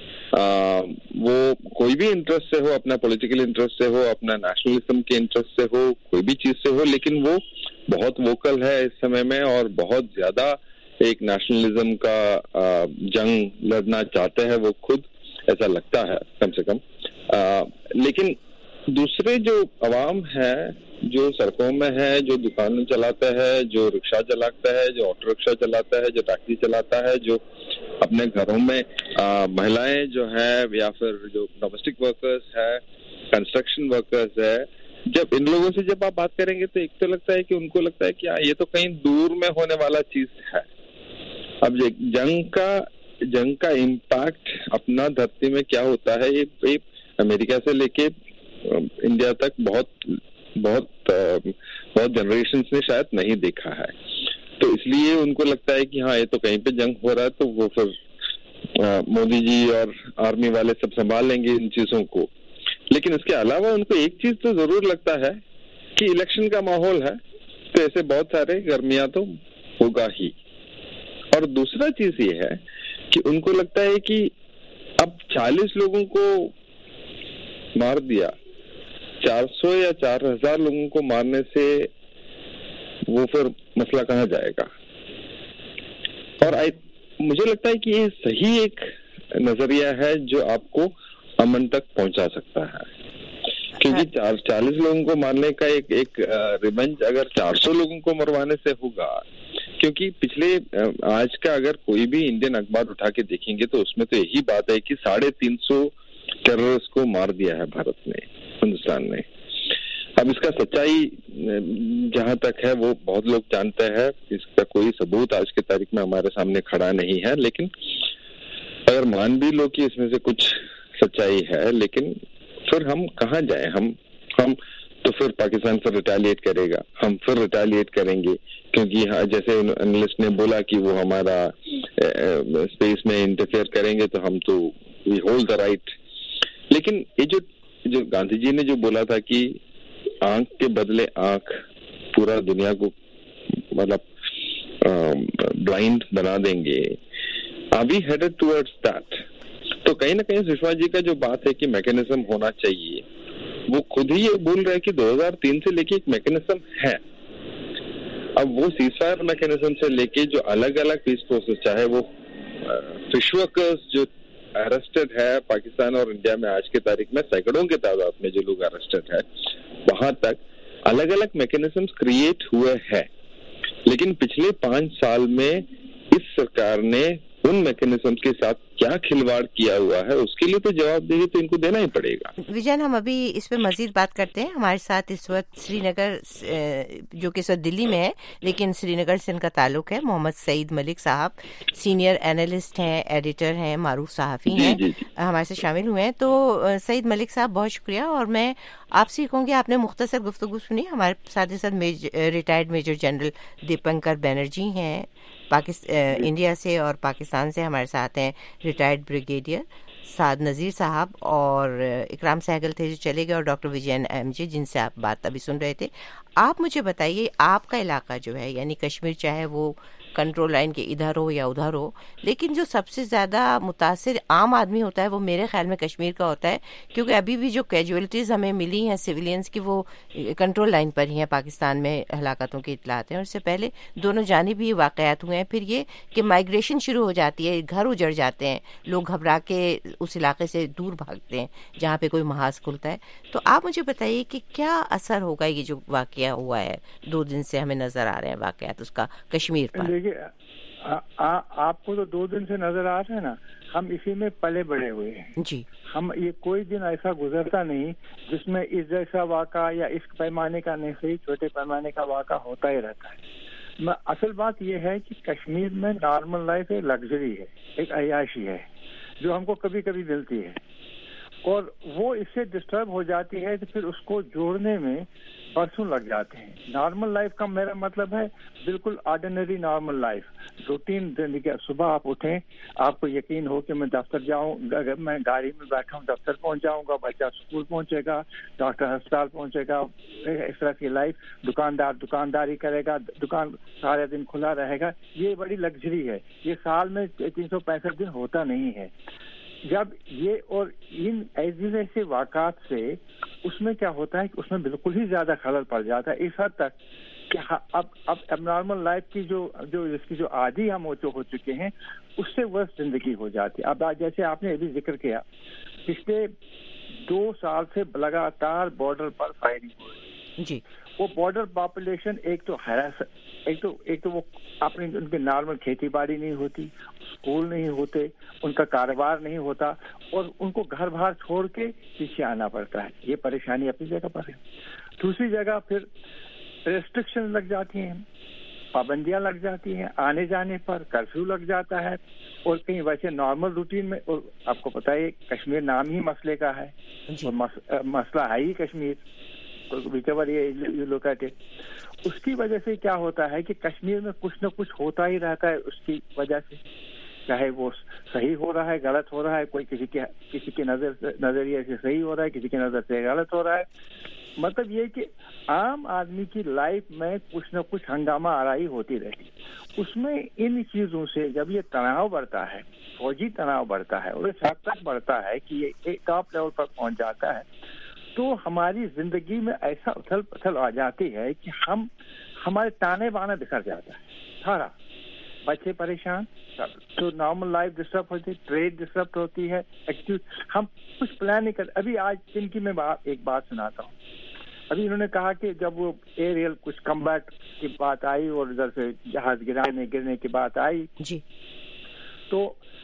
وہ کوئی بھی انٹرسٹ سے ہو، اپنا پولیٹیکل انٹرسٹ سے ہو، اپنا نیشنلزم کے انٹرسٹ سے ہو، کوئی بھی چیز سے ہو، لیکن وہ بہت ووکل ہے اس سمے میں اور بہت زیادہ ایک نیشنلزم کا جنگ لڑنا چاہتے ہیں وہ خود، ایسا لگتا ہے کم سے کم۔ لیکن دوسرے جو عوام ہے، جو سڑکوں میں ہے، جو دکانیں چلاتا ہے، جو رکشہ چلاتا ہے، جو آٹو رکشہ چلاتا ہے، جو ٹیکسی چلاتا ہے، جو اپنے گھروں میں مہلائیں جو ہے یا پھر جو ڈومیسٹک ورکرز ہے، کنسٹرکشن ورکرز ہے، جب ان لوگوں سے جب آپ بات کریں گے تو ایک تو لگتا ہے کہ ان کو لگتا ہے کہ یہ تو کہیں دور میں ہونے والا چیز ہے۔ اب جنگ کا امپیکٹ اپنا دھرتی میں کیا ہوتا ہے، یہ امریکہ سے لے کے انڈیا تک بہت جنریشنز نے شاید نہیں دیکھا ہے، تو اس لیے ان کو لگتا ہے کہ ہاں یہ تو کہیں پہ جنگ ہو رہا ہے، تو وہ پھر مودی جی اور آرمی والے سب سنبھال لیں گے ان چیزوں کو۔ لیکن اس کے علاوہ ان کو ایک چیز تو ضرور لگتا ہے کہ الیکشن کا ماحول ہے تو ایسے بہت سارے گرمیاں تو ہوگا ہی. اور دوسرا چیز یہ ہے کہ ان کو لگتا ہے کہ اب 40 لوگوں کو مار دیا, 400 یا 4000 لوگوں کو مارنے سے وہ پھر مسئلہ کہاں جائے گا. اور مجھے لگتا ہے کہ یہ صحیح ایک نظریہ ہے جو آپ کو امن تک پہنچا سکتا ہے, کیونکہ 40 لوگوں کو مارنے کا ایک ریونج اگر 400 لوگوں کو مروانے سے ہوگا, کیونکہ پچھلے آج کا اگر کوئی بھی انڈین اخبار اٹھا کے دیکھیں گے تو اس میں تو یہی بات ہے کہ 350 ٹیررسٹ کو مار دیا ہے بھارت نے, ہندوستان نے. اب اس کا سچائی جہاں تک ہے وہ بہت لوگ جانتے ہیں, اس کا کوئی ثبوت آج کی تاریخ میں ہمارے سامنے کھڑا نہیں ہے, لیکن اگر مان بھی لو کہ اس میں سے کچھ سچائی ہے, لیکن پھر ہم کہاں جائیں؟ ہم تو پھر پاکستان پھر ریٹیلیٹ کرے گا, ہم پھر ریٹیلیٹ کریں گے, کیونکہ جیسے انالسٹ نے بولا کہ وہ ہمارا اسپیس میں انٹرفیئر کریں گے تو ہم تو وی ہولڈ دا رائٹ. لیکن یہ جو گاندھی جی نے جو بولا تھا کہ آنکھ کے بدلے آنکھ پورا دنیا کو مطلب بلائنڈ بنا دیں گے, are we headed towards that? تو کہیں نہ کہیں سشما جی کا جو بات ہے کہ میکینزم ہونا چاہیے, وہ خود ہی یہ بول رہے ہیں کہ 2003 سے لے کے ایک میکینزم ہے. اب وہ سیز فائر میکینزم سے لے کے جو الگ الگ پیس پروسیس, چاہے وہ فش ورکرز جو ارسٹڈ ہے پاکستان اور انڈیا میں آج کی تاریخ میں سینکڑوں کے تعداد میں جو لوگ ارسٹڈ ہے, وہاں تک الگ الگ میکینزمز کریٹ ہوئے ہیں. لیکن پچھلے 5 سال میں اس سرکار نے ان میکینزم کے ساتھ کیا کھلواڑ کیا ہوا ہے, اس کے لیے تو جواب دے تو ان کو دینا ہی پڑے گا. وجین, ہم ابھی اس پہ مزید بات کرتے ہیں. ہمارے ساتھ اس وقت سری نگر, جو کہ اس وقت دلی میں ہے لیکن سری نگر سے ان کا تعلق ہے, محمد سعید ملک صاحب, سینئر اینالسٹ ہیں, ایڈیٹر ہیں, معروف صحافی ہیں, ہمارے سے شامل ہوئے ہیں. تو سعید ملک صاحب بہت شکریہ. اور میں آپ سے کہوں گی, آپ نے مختصر گفتگو سنی. ہمارے ساتھ retired major general Dipankar Banerjee ہیں انڈیا سے, اور پاکستان سے ہمارے ساتھ ہیں ریٹائرڈ بریگیڈیئر سعد نذیر صاحب, اور اکرام سہگل تھے جو چلے گئے, اور ڈاکٹر وجین ایم جی جن سے آپ بات ابھی سن رہے تھے. آپ مجھے بتائیے, آپ کا علاقہ جو ہے یعنی کشمیر, چاہے وہ کنٹرول لائن کے ادھر ہو یا ادھر ہو, لیکن جو سب سے زیادہ متاثر عام آدمی ہوتا ہے وہ میرے خیال میں کشمیر کا ہوتا ہے, کیونکہ ابھی بھی جو کیجویلٹیز ہمیں ملی ہیں سویلینز کی وہ کنٹرول لائن پر ہی ہیں. پاکستان میں ہلاکتوں کی اطلاعات ہیں, اور اس سے پہلے دونوں جانب ہی واقعات ہوئے ہیں. پھر یہ کہ مائگریشن شروع ہو جاتی ہے, گھر اجڑ جاتے ہیں, لوگ گھبرا کے اس علاقے سے دور بھاگتے ہیں جہاں پہ کوئی محاذ کھلتا ہے. تو آپ مجھے بتائیے کہ کیا اثر ہوگا یہ جو واقعہ ہوا ہے 2 دن سے ہمیں نظر آ رہے ہیں واقعات اس کا کشمیر پر؟ آپ کو تو 2 دن سے نظر آ رہے ہیں نا, ہم اسی میں پلے بڑے ہوئے ہیں جی. ہم یہ کوئی دن ایسا گزرتا نہیں جس میں اس جیسا واقعہ یا اس پیمانے کا نہیں صحیح چھوٹے پیمانے کا واقعہ ہوتا ہی رہتا ہے. اصل بات یہ ہے کہ کشمیر میں نارمل لائف ایک لگژری ہے, ایک عیاشی ہے جو ہم کو کبھی کبھی ملتی ہے, اور وہ اس سے ڈسٹرب ہو جاتی ہے تو پھر اس کو جوڑنے میں برسوں لگ جاتے ہیں. نارمل لائف کا میرا مطلب ہے بالکل آرڈینری نارمل لائف, روٹین زندگی. صبح آپ اٹھیں, آپ کو یقین ہو کہ میں دفتر جاؤں, میں گاڑی میں بیٹھا ہوں دفتر پہنچ جاؤں گا, بچہ اسکول پہنچے گا, ڈاکٹر ہسپتال پہنچے گا, اس طرح کی لائف. دکاندار دکانداری کرے گا, دکان سارے دن کھلا رہے گا. یہ بڑی لگژری ہے, یہ سال میں 365 دن ہوتا نہیں ہے. جب یہ اور ان ایسے واقعات سے اس میں کیا ہوتا ہے کہ اس میں بالکل ہی زیادہ خلل پڑ جاتا ہے, اس حد تک کہ اب نارمل لائف کی جو اس کی جو عادی ہم ہو چکے ہیں اس سے ورس زندگی ہو جاتی ہے. اب جیسے آپ نے ابھی ذکر کیا, پچھلے 2 سال سے لگاتار بارڈر پر فائرنگ ہو رہی جی. وہ بارڈر پاپولیشن ایک تو وہ اپنی ان کی نارمل کھیتی باڑی نہیں ہوتی, اسکول نہیں ہوتے, ان کا کاروبار نہیں ہوتا, اور ان کو گھر باہر چھوڑ کے پیچھے آنا پڑتا ہے. یہ پریشانی اپنی جگہ پر ہے. دوسری جگہ پھر ریسٹرکشن لگ جاتی ہیں, پابندیاں لگ جاتی ہیں, آنے جانے پر کرفیو لگ جاتا ہے, اور کہیں ویسے نارمل روٹین میں. اور آپ کو پتہ ہے کشمیر نام ہی مسئلے کا ہے, اور مسئلہ ہے ہی کشمیر, یہ لوگ کہتے. اس کی وجہ سے کیا ہوتا ہے کہ کشمیر میں کچھ نہ کچھ ہوتا ہی رہتا ہے. اس کی وجہ سے चाहे वो सही हो रहा है, गलत हो रहा है, कोई किसी के नजरिए से सही हो रहा है, किसी के नजर से गलत हो रहा है। मतलब ये कि आम आदमी की लाइफ में कुछ न कुछ हंगामा आराई होती रहती, उसमें इन चीजों से जब ये तनाव बढ़ता है, फौजी तनाव बढ़ता है और इस हद तक बढ़ता है कि ये एक टॉप लेवल पर पहुंच जाता है, तो हमारी जिंदगी में ऐसा उथल पुथल आ जाती है कि हमारे ताने बाने बिखर जाता है सारा। बच्चे परेशान, तो नॉर्मल लाइफ डिस्टर्ब होती है, ट्रेड डिस्टर्ब होती है, एक्टिव हम कुछ प्लान नहीं करते। अभी आज इनकी मैं एक बात सुनाता हूँ। अभी इन्होंने कहा कि जब वो एरियल कुछ कम्बैट की बात आई और उधर से जहाज गिरने की बात आई जी, तो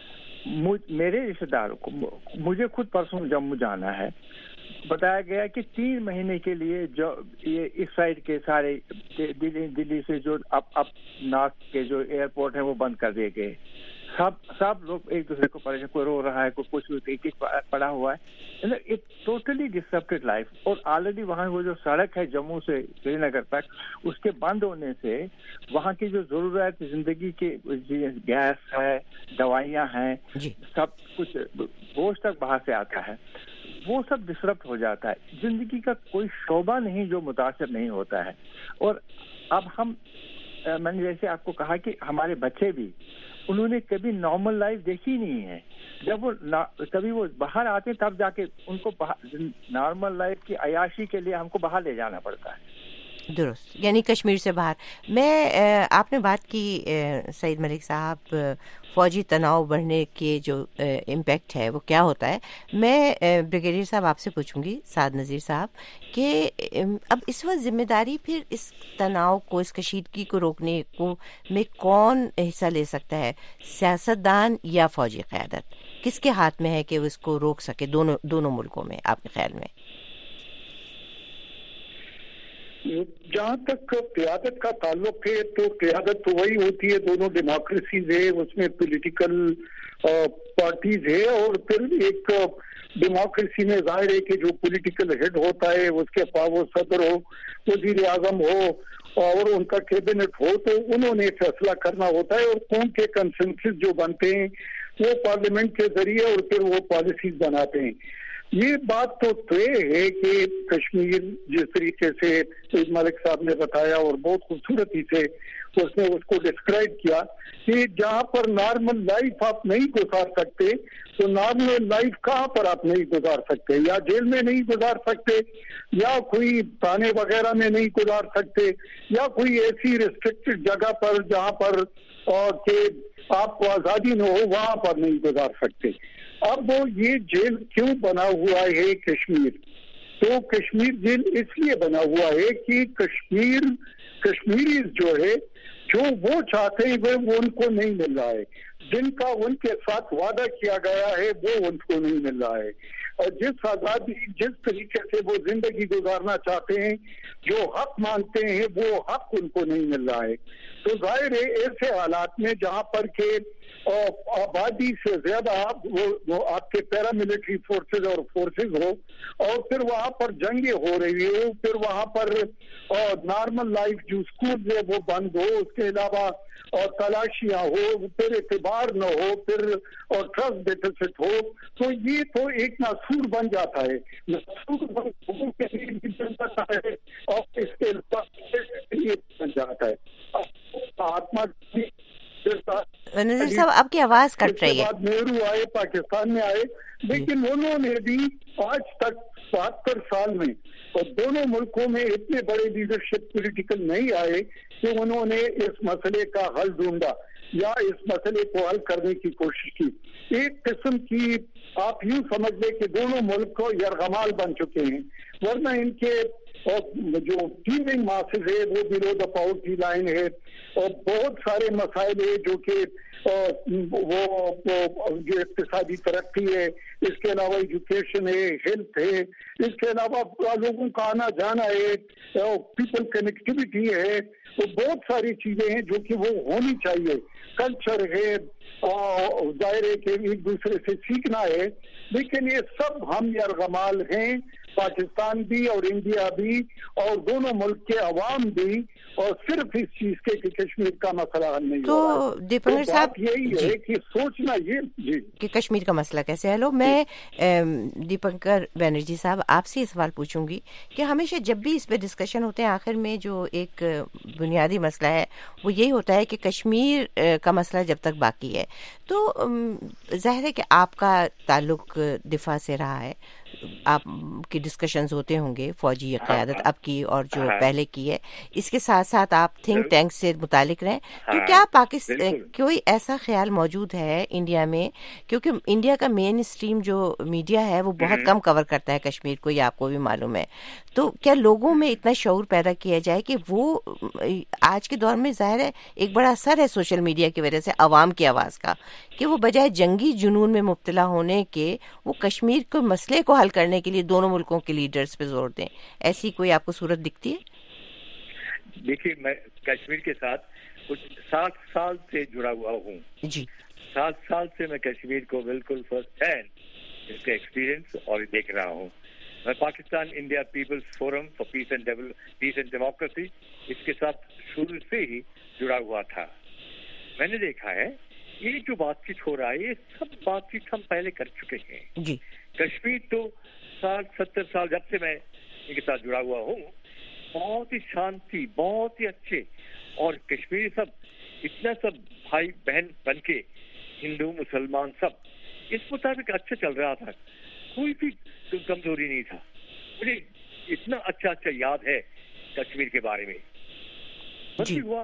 मेरे रिश्तेदारों को, मुझे खुद परसों जम्मू जाना है, बताया गया कि 3 महीने के लिए जो ये इस साइड के सारे दिल्ली से जो अप नॉर्थ के जो एयरपोर्ट है वो बंद कर दिए गए। सब लोग एक दूसरे को परेशान, कोई रो रहा है, कोई कुछ पड़ा हुआ है। It totally disrupted life. और ऑलरेडी वहाँ वो जो सड़क है जम्मू से श्रीनगर तक, उसके बंद होने से वहाँ की जो जरूरत जिंदगी के गैस है, दवाइयाँ हैं, सब कुछ बोझ तक बाहर से आता है, वो सब डिसरप्ट हो जाता है। जिंदगी का कोई शोबा नहीं जो मुतासर नहीं होता है। और अब मैंने जैसे आपको कहा कि हमारे बच्चे भी, उन्होंने कभी नॉर्मल लाइफ देखी नहीं है। जब वो कभी वो बाहर आते तब जाके उनको नॉर्मल लाइफ की अयाशी के लिए हमको बाहर ले जाना पड़ता है। दुरुस्त, यानी कश्मीर से बाहर। आपने बात की सईद मलिक साहब, फौजी तनाव बढ़ने के जो इम्पैक्ट है वो क्या होता है। मैं ब्रिगेडियर साहब आपसे पूछूंगी, साद नज़ीर साहब, कि अब इस वक्त जिम्मेदारी फिर इस तनाव को, इस कशीदगी को रोकने को में कौन हिस्सा ले सकता है, सियासतदान या फौजी क़यादत? किसके हाथ में है कि वो इसको रोक सके दोनों मुल्कों में, आपके ख्याल में? जहाँ तक क़यादत का ताल्लुक है तो क़यादत तो वही होती है, दोनों डेमोक्रेसीज है, उसमें पॉलिटिकल पार्टीज है, और फिर एक डेमोक्रेसी में जाहिर है कि जो पॉलिटिकल हेड होता है उसके पास वो सदर हो, वजीर आजम हो और उनका कैबिनेट हो, तो उन्होंने फैसला करना होता है और कौम के कंसेंसस जो बनते हैं वो पार्लियामेंट के जरिए और फिर वो पॉलिसीज बनाते हैं। ये बात तो तय है कि कश्मीर जिस तरीके से सईद मलिक साहब ने बताया और बहुत खूबसूरती से उसने उसको डिस्क्राइब किया कि जहाँ पर नॉर्मल लाइफ आप नहीं गुजार सकते, तो नॉर्मल लाइफ कहाँ पर आप नहीं गुजार सकते, या जेल में नहीं गुजार सकते, या कोई थाने वगैरह में नहीं गुजार सकते, या कोई ऐसी रिस्ट्रिक्टेड जगह पर जहाँ पर कि आपको आज़ादी न हो, वहाँ पर नहीं गुजार सकते। अब वो ये जेल क्यों बना हुआ है कश्मीर? तो कश्मीर जेल इसलिए बना हुआ है कि कश्मीरी जो है, जो वो चाहते हैं वो उनको नहीं मिल रहा है, जिनका उनके साथ वादा किया गया है वो उनको नहीं मिल रहा है, और जिस आज़ादी, जिस तरीके से वो जिंदगी गुजारना चाहते हैं, जो हक मांगते हैं, वो हक उनको नहीं मिल रहा है। तो जाहिर है ऐसे हालात में जहाँ पर के आबादी से ज्यादा वो आपके पैरामिलिट्री फोर्सेज और फोर्सेज हो, और फिर वहाँ पर जंगे हो रही हो, फिर वहाँ पर नॉर्मल लाइफ जो स्कूल है वो बंद हो, उसके अलावा और तलाशियां हो, फिर एतबार न हो, फिर और ट्रस्ट डेफिसिट हो, तो ये तो एक नासूर बन जाता है, नासूर बन जाता है और इसके बन जाता है। आत्मा नज़ीर साहब आपकी आवाज कट रही है। नेहरू आए, पाकिस्तान में आए, लेकिन उन्होंने भी आज तक 72 साल में और दोनों मुल्कों में इतने बड़े लीडरशिप पॉलिटिकल नहीं आए कि उन्होंने इस मसले का हल ढूंढा या इस मसले को हल करने की कोशिश की। एक किस्म की आप यूं समझ ले कि दोनों मुल्क को यरगमाल बन चुके हैं, वरना इनके जो टीमिंग मासेस है वो बिलो द पॉवर्टी लाइन है, और बहुत सारे मसाइल है जो कि वो जो इक्तिसादी तरक्की है, इसके अलावा एजुकेशन है, हेल्थ है, इसके अलावा लोगों का आना जाना है, पीपल कनेक्टिविटी है, तो बहुत सारी चीजें हैं जो कि वो होनी चाहिए। कल्चर है, जाहिर है कि एक दूसरे से सीखना है, लेकिन ये सब हम यरगमाल हैं पाकिस्तान भी और इंडिया भी और दोनों मुल्क के अवाम भी, और सिर्फ इस चीज के कि कश्मीर का मसला हल नहीं हो रहा है। दीपंकर साहब यही है कि सोचना ये जी कि कश्मीर का मसला कैसे हल हो। मैं दीपंकर बनर्जी साहब आपसे ये सवाल पूछूंगी कि हमेशा जब भी इस पे डिस्कशन होते हैं आखिर में जो एक बुनियादी मसला है वो यही होता है कि कश्मीर का मसला जब तक बाकी है, तो जाहिर है कि आपका ताल्लुक दिफा से रहा है, आपकी डिस्कशंस होते होंगे फौजी क़यादत अब की और जो पहले की है, इसके साथ साथ आप थिंक टैंक से मुतालिक रहें, तो क्या पाकिस्तान कोई ऐसा ख्याल मौजूद है इंडिया में, क्योंकि इंडिया का मेन स्ट्रीम जो मीडिया है वो बहुत कम कवर करता है कश्मीर को, ये आपको भी मालूम है, तो क्या लोगों में इतना शऊर पैदा किया जाए कि वो आज के दौर में जाहिर है एक बड़ा असर है सोशल मीडिया की वजह से अवाम की आवाज़ का, कि वो बजाय जंगी जुनून में मुब्तला होने के वो कश्मीर के मसले को हल करने के लिए दोनों मुल्कों के लीडर्स पे जोर दें, ऐसी कोई आपको सूरत दिखती है? देखिए, मैं कश्मीर के साथ कुछ 60 साल से जुड़ा हुआ हूँ जी। 60 साल से मैं कश्मीर को बिल्कुल फर्स्ट हैंड इसका एक्सपीरियंस और देख रहा हूँ। मैं Pakistan India people's forum for peace and democracy इसके साथ शुरू से ही जुड़ा हुआ था। मैंने देखा है ये जो बातचीत हो रहा है ये सब बातचीत हम पहले कर चुके हैं जी। कश्मीर तो 60-70 साल जब से मैं इनके साथ जुड़ा हुआ हूँ, बहुत ही शांति, बहुत ही अच्छे, और कश्मीरी सब इतना सब भाई बहन बन के हिंदू मुसलमान सब इस मुताबिक अच्छा चल रहा था, कोई भी कमजोरी नहीं था। मुझे इतना अच्छा याद है कश्मीर के बारे में। बल्कि हुआ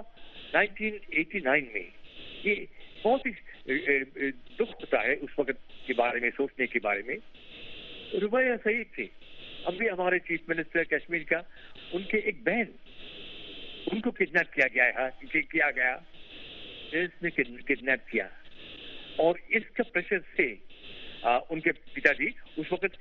1989 में, ये बहुत ही दुख होता है उस वक्त के बारे में सोचने के बारे में। रुबैया सईद थी, अभी हमारे चीफ मिनिस्टर कश्मीर का, उनके एक बहन, उनको किडनैप किया गया, इसने किडनैप किया, और इसका प्रेशर से उनके पिताजी उस वक्त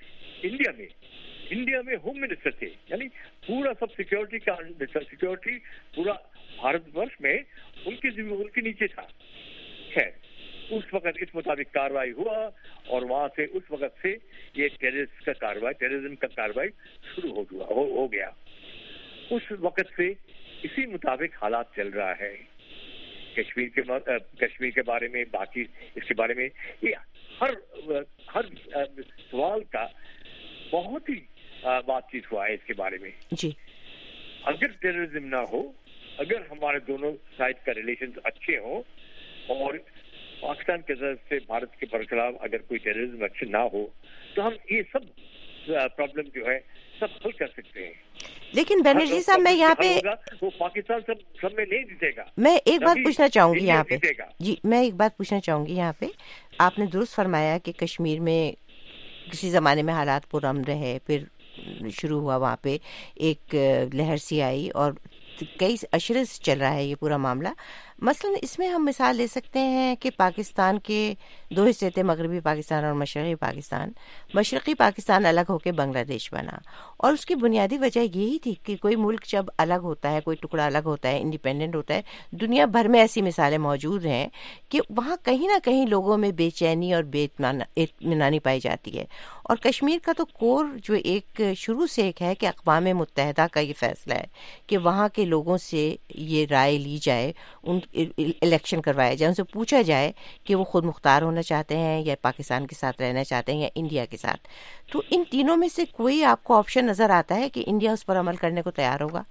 इंडिया में होम मिनिस्टर थे, यानी पूरा सब सिक्योरिटी पूरा भारतवर्ष में उनके नीचे था। खैर, उस वक्त इस मुताबिक कार्रवाई हुआ और वहां से उस वक्त से ये टेररिज्म का कार्रवाई शुरू हो गया। उस वक्त से इसी मुताबिक हालात चल रहा है कश्मीर के बारे में, बाकी इसके बारे में। ये हर सवाल का बहुत ही बातचीत हुआ है इसके बारे में जी। अगर टेररिज्म ना हो, अगर हमारे दोनों साइड का रिलेशंस अच्छे हो और पाकिस्तान के तरफ से भारत के बरखिलाफ अगर कोई टेररिज्म अच्छे ना हो, तो हम ये सब प्रॉब्लम जो है सब हल कर सकते हैं। लेकिन बनर्जी साहब, मैं यहाँ पे वो पाकिस्तान सब में नहीं जीतेगा। मैं एक बात पूछना चाहूंगी यहाँ पे जी, मैं एक बात पूछना चाहूंगी यहाँ पे। आपने दुरुस्त फरमाया कि कश्मीर में किसी जमाने में हालात पुरअमन रहे, फिर शुरू हुआ वहाँ पे एक लहर सी आई और कई अशरे से चल रहा है ये पूरा मामला। मसलन इसमें हम मिसाल ले सकते हैं कि पाकिस्तान के दो हिस्से थे, मगरबी पाकिस्तान और मशरक़ी पाकिस्तान। मशरक़ी पाकिस्तान अलग होकर बांग्लादेश बना, और उसकी बुनियादी वजह यही थी कि कोई मुल्क जब अलग होता है, कोई टुकड़ा अलग होता है, इंडिपेंडेंट होता है, दुनिया भर में ऐसी मिसालें मौजूद हैं कि वहाँ कहीं ना कहीं लोगों में बेचैनी और बेइत्मीनानी पाई जाती है। और कश्मीर का तो कोर जो एक शुरू से एक है कि अक़वाम मुत्तहिदा का ये फैसला है कि वहाँ के लोगों से ये राय ली जाए, उन इलेक्शन करवाया जाए, उनसे पूछा जाए कि वो खुद मुख्तार होना चाहते हैं या पाकिस्तान के साथ रहना चाहते हैं या इंडिया के साथ। तो इन तीनों में से कोई आपको ऑप्शन नजर आता है कि इंडिया उस पर अमल करने को तैयार होगा?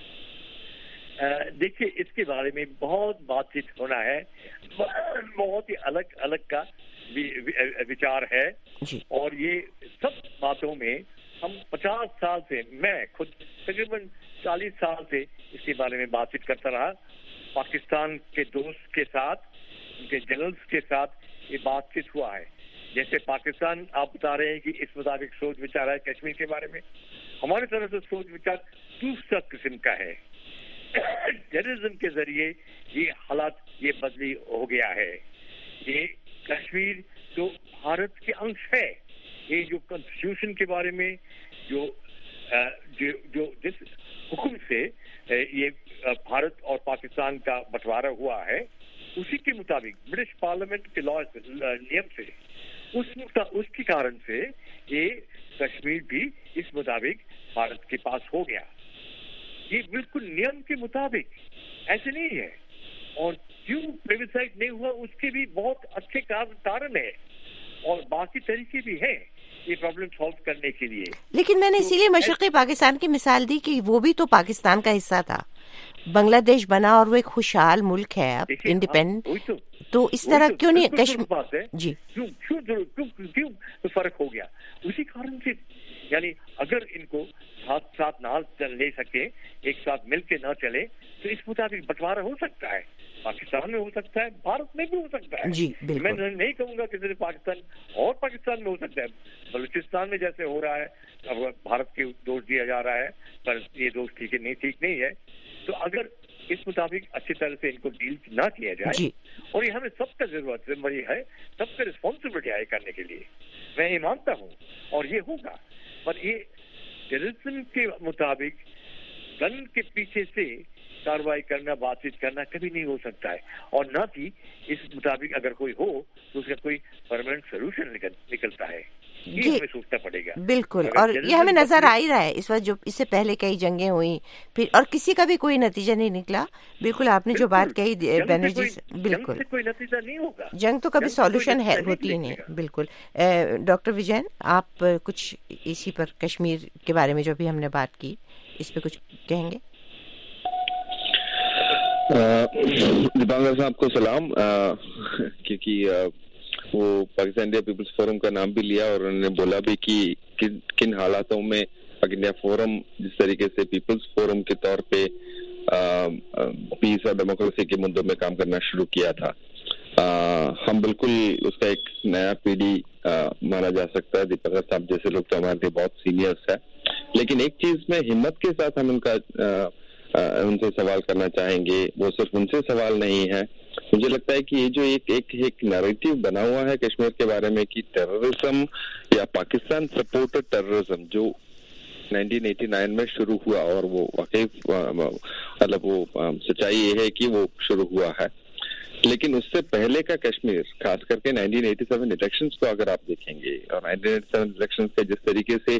देखिए, इसके बारे में बहुत बातचीत होना है, बहुत ही अलग का विचार है जी। और ये सब बातों में हम 50 साल से, मैं खुद तकरीबन 40 साल से इसके बारे में बातचीत करता रहा। पाकिस्तान के दोस्त के साथ, उनके जनरल्स के साथ ये बातचीत हुआ है। जैसे पाकिस्तान आप बता रहे हैं कि इस मुताबिक सोच विचार है कश्मीर के बारे में, हमारी तरफ से सोच विचार दूसरा किस्म का है। टेररिज्म के जरिए ये हालात ये बदली हो गया है। ये कश्मीर जो भारत के अंश है, ये जो कॉन्स्टिट्यूशन के बारे में जो जिस हुक्म से ये भारत और पाकिस्तान का बंटवारा हुआ है, उसी के मुताबिक ब्रिटिश पार्लियामेंट के लॉ नियम से उसके कारण से ये कश्मीर भी इस मुताबिक भारत के पास हो गया। ये बिल्कुल नियम के मुताबिक, ऐसे नहीं है। और क्यों प्लेबिसाइट नहीं हुआ उसके भी बहुत अच्छे कारण है और बाकी तरीके भी हैं ये प्रॉब्लम सॉल्व करने के लिए। लेकिन मैंने इसीलिए मशरक़ी पाकिस्तान की मिसाल दी कि वो भी तो पाकिस्तान का हिस्सा था, बांग्लादेश बना और वो एक खुशहाल मुल्क है अब, इंडिपेंडेंट। तो इस तरह क्यों नहीं कश्मीर जी क्यों फर्क हो गया? उसी कारण से, यानी अगर इनको साथ ना ले सके, एक साथ मिलके ना चले, तो इस मुताबिक बंटवारा हो सकता है, पाकिस्तान में हो सकता है, भारत में भी हो सकता है। जी बिल्कुल। मैं नहीं कहूंगा कि सिर्फ पाकिस्तान में हो सकता है, बलूचिस्तान में जैसे हो रहा है, अब भारत के दोष दिया जा रहा है, पर ये दोष ठीक नहीं है। तो अगर इस मुताबिक अच्छी तरह से इनको डील ना किया जाए, और ये हमें सबका जिम्मेदारी है, सबका रिस्पॉन्सिबिलिटी है करने के लिए, मैं ये मानता हूँ, और ये होगा। पर ये टेररिज्म के मुताबिक गन के पीछे से कार्रवाई करना, बातचीत करना कभी नहीं हो सकता है, और ना कि इस मुताबिक अगर कोई हो तो उसका कोई परमानेंट सोल्यूशन निकलता है। ये हमें सोचना पड़ेगा। बिल्कुल, और ये हमें नजर आ ही रहा है इस वक्त, जो इससे पहले कई जंगें हुई फिर, और किसी का भी कोई नतीजा नहीं निकला। बिल्कुल आपने जो बात कही बनर्जी, बिल्कुल कोई नतीजा नहीं होगा, जंग तो कभी सॉल्यूशन है होती ही नहीं। बिल्कुल। डॉक्टर विजयन, आप कुछ इसी पर, कश्मीर के बारे में जो भी हमने बात की, इस पे कुछ कहेंगे? दीपांकर साहब को सलाम, क्योंकि वो पाकिस्तान इंडिया पीपल्स फोरम का नाम भी लिया और उन्होंने बोला भी कि किन हालातों में पाकिस्तान इंडिया फोरम जिस तरीके से पीपल्स फोरम के तौर पे पीस और डेमोक्रेसी के मुद्दों में काम करना शुरू किया था। हम बिल्कुल उसका एक नया पीढ़ी माना जा सकता है। दीपांकर साहब जैसे लोग तो हमारे लिए बहुत सीनियर्स है, लेकिन एक चीज में हिम्मत के साथ हम उनसे सवाल करना चाहेंगे, वो सिर्फ उनसे सवाल नहीं है। मुझे लगता है कि ये जो एक नैरेटिव बना हुआ है कश्मीर के बारे में कि टेररिज्म या पाकिस्तान सपोर्टेड टेररिज्म जो 1989 में शुरू हुआ, और वो वाकई मतलब वो सच्चाई ये है कि वो शुरू हुआ है, लेकिन उससे पहले का कश्मीर, खास करके 1987 इलेक्शंस को अगर आप देखेंगे, और 1987 इलेक्शंस का जिस तरीके से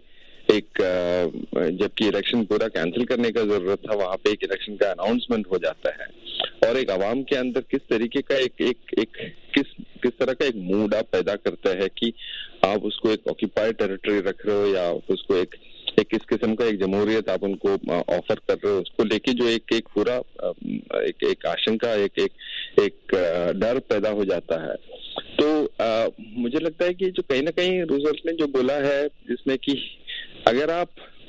जबकि इलेक्शन पूरा कैंसिल करने का जरूरत था, वहां पे एक इलेक्शन का अनाउंसमेंट हो जाता है, और एक आवाम के अंदर किस तरीके का किस तरह का एक मूड आप पैदा करते हैं कि आप उसको एक ऑक्यूपाइड टेरिटरी रख रहे हो, या उसको एक किस किस्म का एक जमहूरियत आप उनको ऑफर कर रहे हो, उसको लेके जो एक पूरा एक आशंका, एक डर पैदा हो जाता है। तो मुझे लगता है कि जो कहीं ना कहीं रूजवेल्ट ने जो बोला है, जिसमें कि अगर आप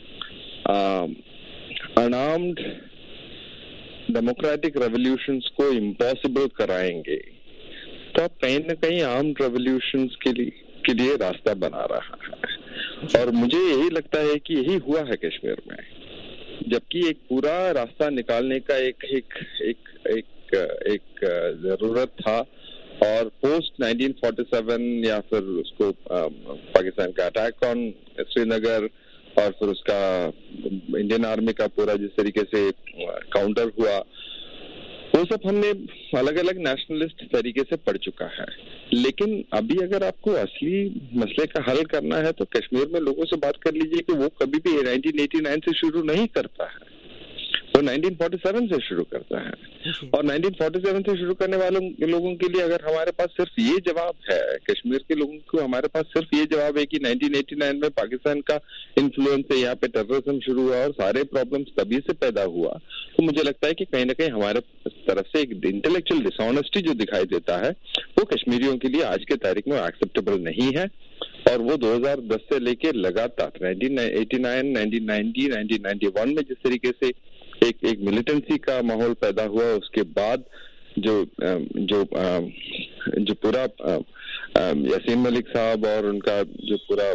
अनआर्म्ड डेमोक्रेटिक रेवोल्यूशंस को इम्पॉसिबल कराएंगे, तो आप कहीं ना कहीं आर्म्ड रेवोल्यूशंस के लिए रास्ता बना रहा है। और मुझे यही लगता है कि यही हुआ है कश्मीर में, जबकि एक पूरा रास्ता निकालने का एक जरूरत था। और पोस्ट 1947 या फिर उसको पाकिस्तान का अटैक ऑन श्रीनगर, और फिर उसका इंडियन आर्मी का पूरा जिस तरीके से काउंटर हुआ, वो सब हमने अलग अलग नेशनलिस्ट तरीके से पढ़ चुका है। लेकिन अभी अगर आपको असली मसले का हल करना है, तो कश्मीर में लोगों से बात कर लीजिए कि वो कभी भी 1989 से शुरू नहीं करता है, वो 1947 से शुरू करता है। और 1947 से शुरू करने वालों लोगों के लिए अगर हमारे पास सिर्फ ये जवाब है, कश्मीर के लोगों को हमारे पास सिर्फ ये जवाब है कि 1989 में पाकिस्तान का इन्फ्लुएंस है, यहाँ पे टेररिज्म शुरू हुआ और सारे प्रॉब्लम्स तभी से पैदा हुआ, तो मुझे लगता है कि कहीं ना कहीं हमारे तरफ से एक इंटेलेक्चुअल डिसऑनेस्टी जो दिखाई देता है, वो कश्मीरियों के लिए आज के तारीख में एक्सेप्टेबल नहीं है। और वो 2010 से लेके लगातार 1989, 1990, 1991 में जिस तरीके से एक मिलिटेंसी का माहौल पैदा हुआ, उसके बाद जो पूरा यासीन मलिक साहब और उनका जो पूरा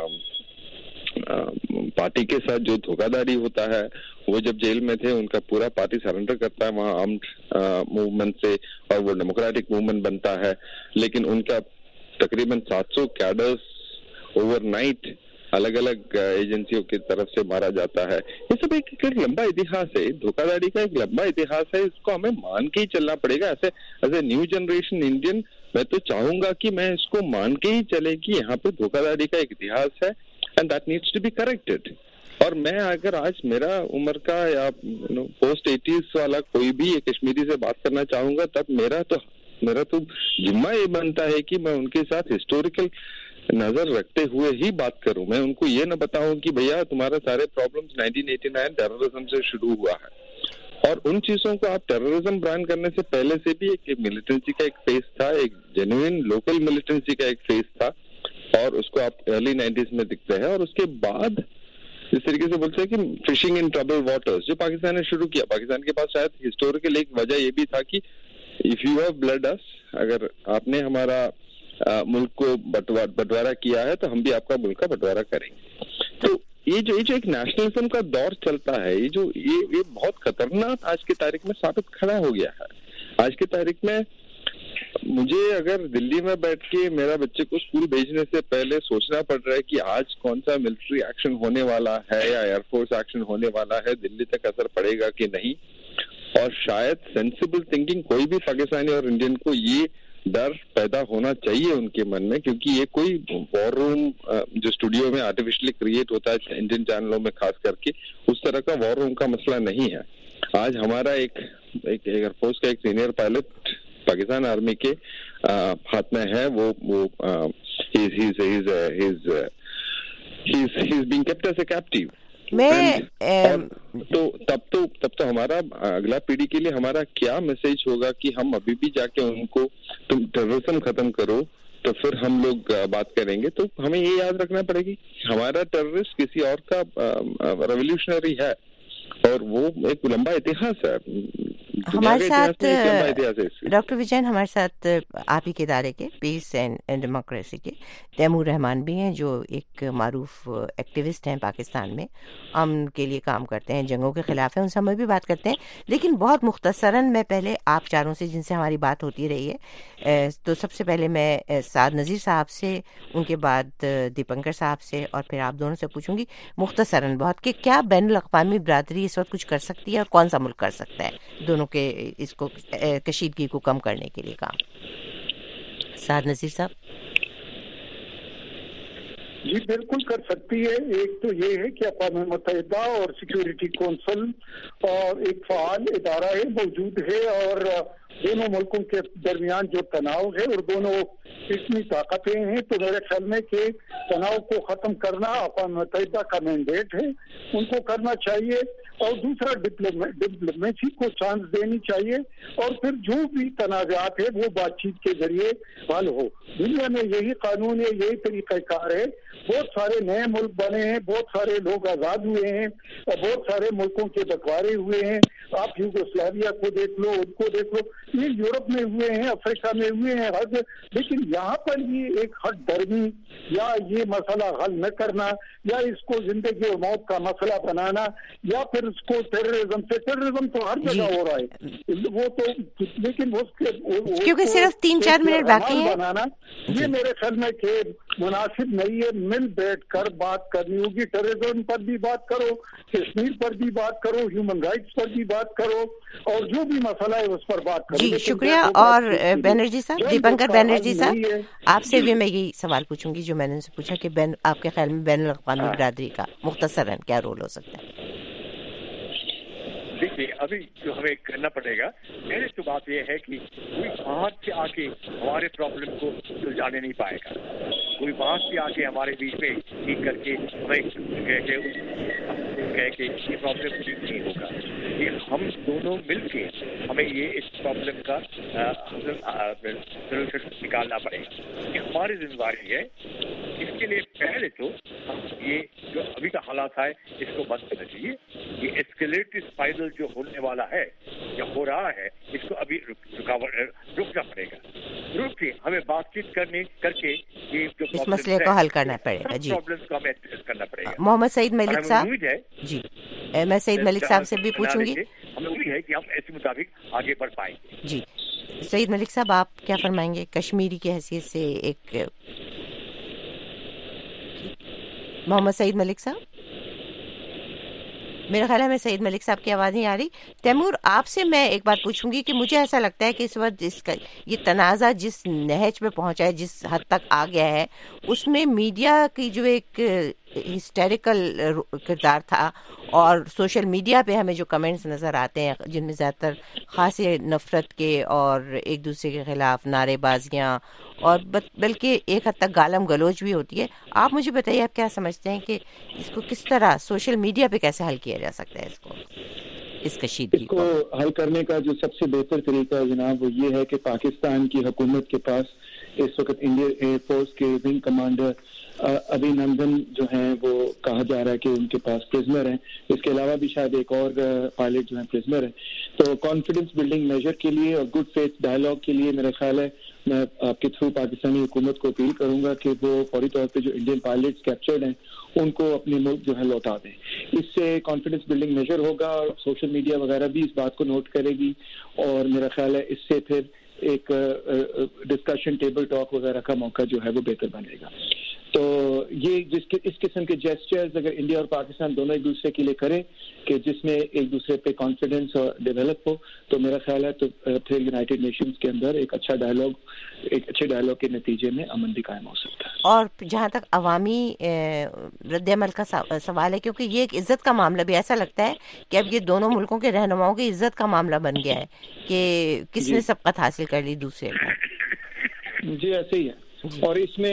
पार्टी के साथ जो धोखाधड़ी होता है, वो जब जेल में थे उनका पूरा पार्टी सरेंडर करता है वहाँ आर्म्ड मूवमेंट से, और वो डेमोक्रेटिक मूवमेंट बनता है, लेकिन उनका तकरीबन 700 कैडर्स ओवरनाइट अलग अलग एजेंसियों की तरफ से मारा जाता है। ये सब एक लंबा इतिहास है, धोखाधड़ी का एक लंबा इतिहास है, इसको हमें मान के ही चलना पड़ेगा। ऐसे न्यू जनरेशन इंडियन मैं तो चाहूंगा कि मैं इसको मान के ही चले कि यहाँ पे धोखाधड़ी का एक इतिहास है, and that needs to be corrected. اور میں اگر آج میرا عمر کا یا پوسٹ 80s والا کوئی بھی کشمیری سے بات کرنا چاہوں گا, تب میرا تو ذمہ یہ بنتا ہے کہ میں ان کے ساتھ ہسٹوریکل نظر رکھتے ہوئے ہی بات کروں. میں ان کو یہ نہ بتاؤں کہ بھیا تمہارا سارے پرابلمز 1989 ٹیررزم سے شروع ہوا ہے. اور ان چیزوں کو آپ ٹیررزم برانڈ کرنے سے پہلے سے بھی ایک ملیٹنسی کا ایک فیس تھا, ایک جینوئن لوکل ملیٹنسی کا ایک فیس تھا, اور اس کو آپ ارلی 90s میں دکھتے ہیں. اور اس کے بعد اس طریقے سے بولتے ہیں کہ فشنگ ان ٹربل واٹرز جو پاکستان نے شروع کیا. پاکستان کے پاس شاید ہسٹوریکل ایک وجہ یہ بھی تھا کہ if you have built us, اگر آپ نے ہمارا ملک کو بٹوارا کیا ہے تو ہم بھی آپ کا ملک کا بٹوارا کریں گے. تو یہ جو ایک نیشنلزم کا دور چلتا ہے, یہ بہت خطرناک آج کی تاریخ میں ثابت کھڑا ہو گیا ہے. آج کی تاریخ میں مجھے اگر دلی میں بیٹھ کے میرا بچے کو اسکول بھیجنے سے پہلے سوچنا پڑ رہا ہے کہ آج کون سا ملٹری ایکشن ہونے والا ہے یا ایئر فورس ایکشن ہونے والا ہے, دلی تک اثر پڑے گا کہ نہیں, اور شاید سینسیبل تھنکنگ کوئی بھی پاکستانی اور انڈین کو یہ ڈر پیدا ہونا چاہیے ان کے من میں, کیونکہ یہ کوئی وار روم جو اسٹوڈیو میں آرٹیفیشلی کریٹ ہوتا ہے انڈین چینلوں میں خاص کر کے, اس طرح کا وار روم کا مسئلہ نہیں ہے. آج ہمارا ایک ایئر فورس کا ایک سینئر پائلٹ پاکستان آرمی کے ہاتھ میں ہے, وہ being kept as a captive. تب تو ہمارا اگلا پیڑھی کے لیے ہمارا کیا میسج ہوگا کہ ہم ابھی بھی جا کے ان کو تم ٹیررزم ختم کرو تو پھر ہم لوگ بات کریں گے. تو ہمیں یہ یاد رکھنا پڑے گی ہمارا ٹیررسٹ کسی اور کا ریولیوشنری ہے, اور وہ ایک لمبا اتہاس ہے. ہمارے ساتھ ڈاکٹر وجین, ہمارے ساتھ آپ ہی کے ادارے کے پیس اینڈ ڈیموکریسی کے تیمور رحمان بھی ہیں, جو ایک معروف ایکٹیوسٹ ہیں پاکستان میں, امن کے لیے کام کرتے ہیں, جنگوں کے خلاف ہیں, ان سے ہم بھی بات کرتے ہیں. لیکن بہت مختصراً میں پہلے آپ چاروں سے جن سے ہماری بات ہوتی رہی ہے, تو سب سے پہلے میں سعد نذیر صاحب سے, ان کے بعد دیپنکر صاحب سے, اور پھر آپ دونوں سے پوچھوں گی مختصراً بہت کہ کیا بین الاقوامی برادری اس وقت کچھ کر سکتی ہے, اور کون سا ملک کر سکتا ہے دونوں کے اس کو کشیدگی کو کم کرنے کے لیے کام. سعد نذیر صاحب. جی بالکل کر سکتی ہے. ایک تو یہ ہے کہ اقوام متحدہ اور سیکیورٹی کونسل اور ایک فعال ادارہ ہے موجود ہے, اور دونوں ملکوں کے درمیان جو تناؤ ہے اور دونوں اتنی طاقتیں ہیں, تو میرے خیال میں کہ تناؤ کو ختم کرنا اقوام متحدہ کا مینڈیٹ ہے, ان کو کرنا چاہیے. اور دوسرا ڈپلومیسی کو چانس دینی چاہیے, اور پھر جو بھی تنازعات ہے وہ بات چیت کے ذریعے حل ہو. دنیا میں یہی قانون ہے, یہی طریقہ کار ہے. بہت سارے نئے ملک بنے ہیں, بہت سارے لوگ آزاد ہوئے ہیں, اور بہت سارے ملکوں کے بٹوارے ہوئے ہیں. آپ یوگوسلاویا کو دیکھ لو, ان کو دیکھ لو, یہ یورپ میں ہوئے ہیں, افریقہ میں ہوئے ہیں, لیکن یہاں پر یہ ایک ہٹ درمی یا یہ مسئلہ حل نہ کرنا, یا اس کو زندگی اور موت کا مسئلہ بنانا, یا پھر اس کو ٹیررزم تو ہر جگہ ہو رہا ہے, وہ تو لیکن کیونکہ صرف 3-4 منٹ باقی ہے بنانا, یہ میرے خیال میں کہ مناسب نہیں ہے. مل بیٹھ کر بات کرنی ہوگی. ٹیررزم پر بھی بات کرو, کشمیر پر بھی بات کرو, ہیومن رائٹس پر بھی بات کرو, اور جو بھی مسئلہ ہے اس پر بات کرو. جی شکریہ. اور بینرجی صاحب, دیپنکر بینرجی صاحب, آپ سے بھی میں یہی سوال پوچھوں گی جو میں نے ان سے پوچھا کہ آپ کے خیال میں بین الاقوامی برادری کا مختصراً کیا رول ہو سکتا ہے؟ دیکھیے, ابھی جو ہمیں کرنا پڑے گا, پہلے تو بات یہ ہے کہ کوئی باہر سے آ کے ہمارے پرابلم کو سلجھانے نہیں پائے گا. کوئی باہر سے آ کے ہمارے بیچ میں ٹھیک کر کے ہمیں کہہ کے یہ پرابلم ٹھیک نہیں ہوگا. یہ ہم دونوں مل کے ہمیں یہ اس پرابلم کا سلوشن نکالنا پڑے گا. یہ ہماری ذمہ داری ہے. اس کے لیے پہلے تو ہم یہ جو ابھی کا حالات ہے اس کو بند کرنا چاہیے. یہ ایسکیلیٹڈ اسپائرل جو ہونے والا ہے یا ہو رہا ہے, اس کو ابھی رکنا پڑے گا. رک کے ہمیں بات چیت کر کے یہ جو اس مسئلے کو حل کرنا پڑے گا. جی, پرابلمس کو ہمیں ایڈریس کرنا پڑے گا. محمد سعید ملک صاحب. جی, میں سعید ملک صاحب سے بھی پوچھوں گی. ہمیں امید ہے کہ ہم ایسے مطابق آگے بڑھ پائیں گے. جی, سعید ملک صاحب آپ کیا فرمائیں گے کشمیری کی حیثیت سے؟ ایک محمد سعید ملک صاحب, میرا خیال ہے میں سعید ملک صاحب کی آواز نہیں آ رہی. تیمور, آپ سے میں ایک بات پوچھوں گی کہ مجھے ایسا لگتا ہے کہ اس وقت اس کا یہ تنازع جس نہج پہ پہنچا ہے, جس حد تک آ گیا ہے, اس میں میڈیا کی جو ایک ہسٹیریکل کردار تھا، اور سوشل میڈیا پہ ہمیں جو کمنٹس نظر آتے ہیں جن میں زیادہ تر خاصے نفرت کے اور ایک دوسرے کے خلاف نعرے بازیاں اور بلکہ ایک حد تک گالم گلوچ بھی ہوتی ہے. آپ مجھے بتائیے آپ کیا سمجھتے ہیں کہ اس کو کس طرح سوشل میڈیا پہ کیسے حل کیا جا سکتا ہے اس کشیدگی کو حل کرنے کا جو سب سے بہتر طریقہ ہے جناب وہ یہ ہے کہ پاکستان کی حکومت کے پاس اس وقت انڈین ایئر فورس کے ونگ کمانڈر ابھی نندن جو ہیں وہ کہا جا رہا ہے کہ ان کے پاس پرزنر ہیں. اس کے علاوہ بھی شاید ایک اور پائلٹ جو ہیں پرزنر ہیں. تو کانفیڈنس بلڈنگ میجر کے لیے اور گڈ فیتھ ڈائلاگ کے لیے میرا خیال ہے میں آپ کے تھرو پاکستانی حکومت کو اپیل کروں گا کہ وہ فوری طور پہ جو انڈین پائلٹس کیپچرڈ ہیں ان کو اپنے ملک جو ہے لوٹا دیں. اس سے کانفیڈنس بلڈنگ میجر ہوگا اور سوشل میڈیا وغیرہ بھی اس بات کو نوٹ کرے گی اور میرا خیال ہے اس سے پھر ایک ڈسکشن ٹیبل ٹاک وغیرہ کا موقع جو ہے وہ بہتر بنے گا. تو یہ اس قسم کے جیسچرز اگر انڈیا اور پاکستان دونوں ایک دوسرے کے لیے کریں کہ جس میں ایک دوسرے پہ کانفیڈنس ڈیولپ ہو تو میرا خیال ہے تو پھر یونائٹڈ نیشنز کے اندر ایک اچھے ڈائلاگ کے نتیجے میں امن بھی قائم ہو سکتا ہے. اور جہاں تک عوامی رد عمل کا سوال ہے، کیونکہ یہ ایک عزت کا معاملہ بھی ایسا لگتا ہے کہ اب یہ دونوں ملکوں کے رہنماؤں کی عزت کا معاملہ بن گیا ہے کہ کس نے سبقت حاصل کر لی دوسرے کا. جی ایسے ہی ہے. اور اس میں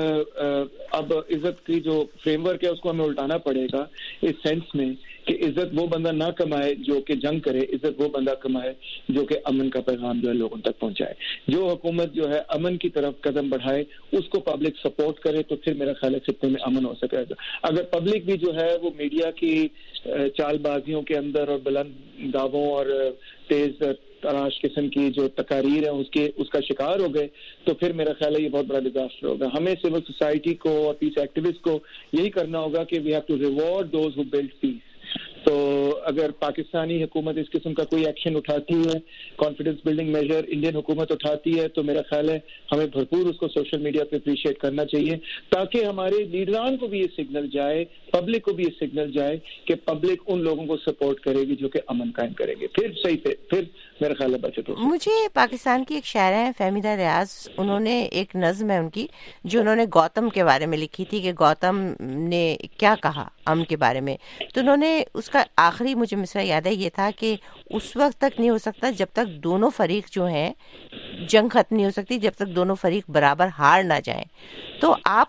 اب عزت کی جو فریم ورک ہے اس کو ہمیں الٹانا پڑے گا اس سینس میں کہ عزت وہ بندہ نہ کمائے جو کہ جنگ کرے، عزت وہ بندہ کمائے جو کہ امن کا پیغام جو ہے لوگوں تک پہنچائے. جو حکومت جو ہے امن کی طرف قدم بڑھائے اس کو پبلک سپورٹ کرے تو پھر میرا خیال ہے خطے میں امن ہو سکے گا. اگر پبلک بھی جو ہے وہ میڈیا کی چال بازیوں کے اندر اور بلند دعووں اور تیز تراش قسم کی جو تقاریر ہیں اس کا شکار ہو گئے تو پھر میرا خیال ہے یہ بہت بڑا ڈیزاسٹر ہوگا. ہمیں سول سوسائٹی کو اور پیس ایکٹیوسٹ کو یہی کرنا ہوگا کہ we have to reward those who build peace. تو اگر پاکستانی حکومت اس قسم کا کوئی ایکشن اٹھاتی ہے، کانفیڈنس بلڈنگ میجر انڈین حکومت اٹھاتی ہے تو میرا خیال ہے ہمیں بھرپور اس کو سوشل میڈیا پہ اپریشیٹ کرنا چاہیے تاکہ ہمارے لیڈران کو بھی یہ سگنل جائے، پبلک کو بھی یہ سگنل جائے کہ پبلک ان لوگوں کو سپورٹ کرے گی جو کہ امن قائم کریں گے. پھر صحیح پھر میرا خیال ہے بچت ہو. مجھے پاکستان کی ایک شاعرہ ہیں فہمیدہ ریاض، انہوں نے ایک نظم ہے ان کی جو انہوں نے گوتم کے بارے میں لکھی تھی کہ گوتم نے کیا کہا امن کے بارے میں. تو انہوں نے اس کا آخری مجھے مصرع یاد ہے یہ تھا کہ اس وقت تک نہیں ہو سکتا جب تک دونوں فریق جو ہیں جنگ ختم نہیں ہو سکتی، جب تک دونوں فریق برابر ہار نہ جائیں. تو آپ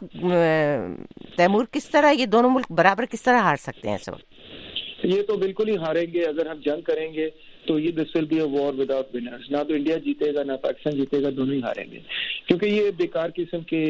تیمور کس طرح یہ دونوں ملک برابر کس طرح ہار سکتے ہیں اس وقت؟ یہ تو بالکل ہی ہاریں گے. اگر ہم جنگ کریں گے تو یہ this will be a war without winners. نہ تو انڈیا جیتے گا نہ پاکستان جیتے گا، دونوں ہی ہاریں گے کیونکہ یہ بیکار قسم کی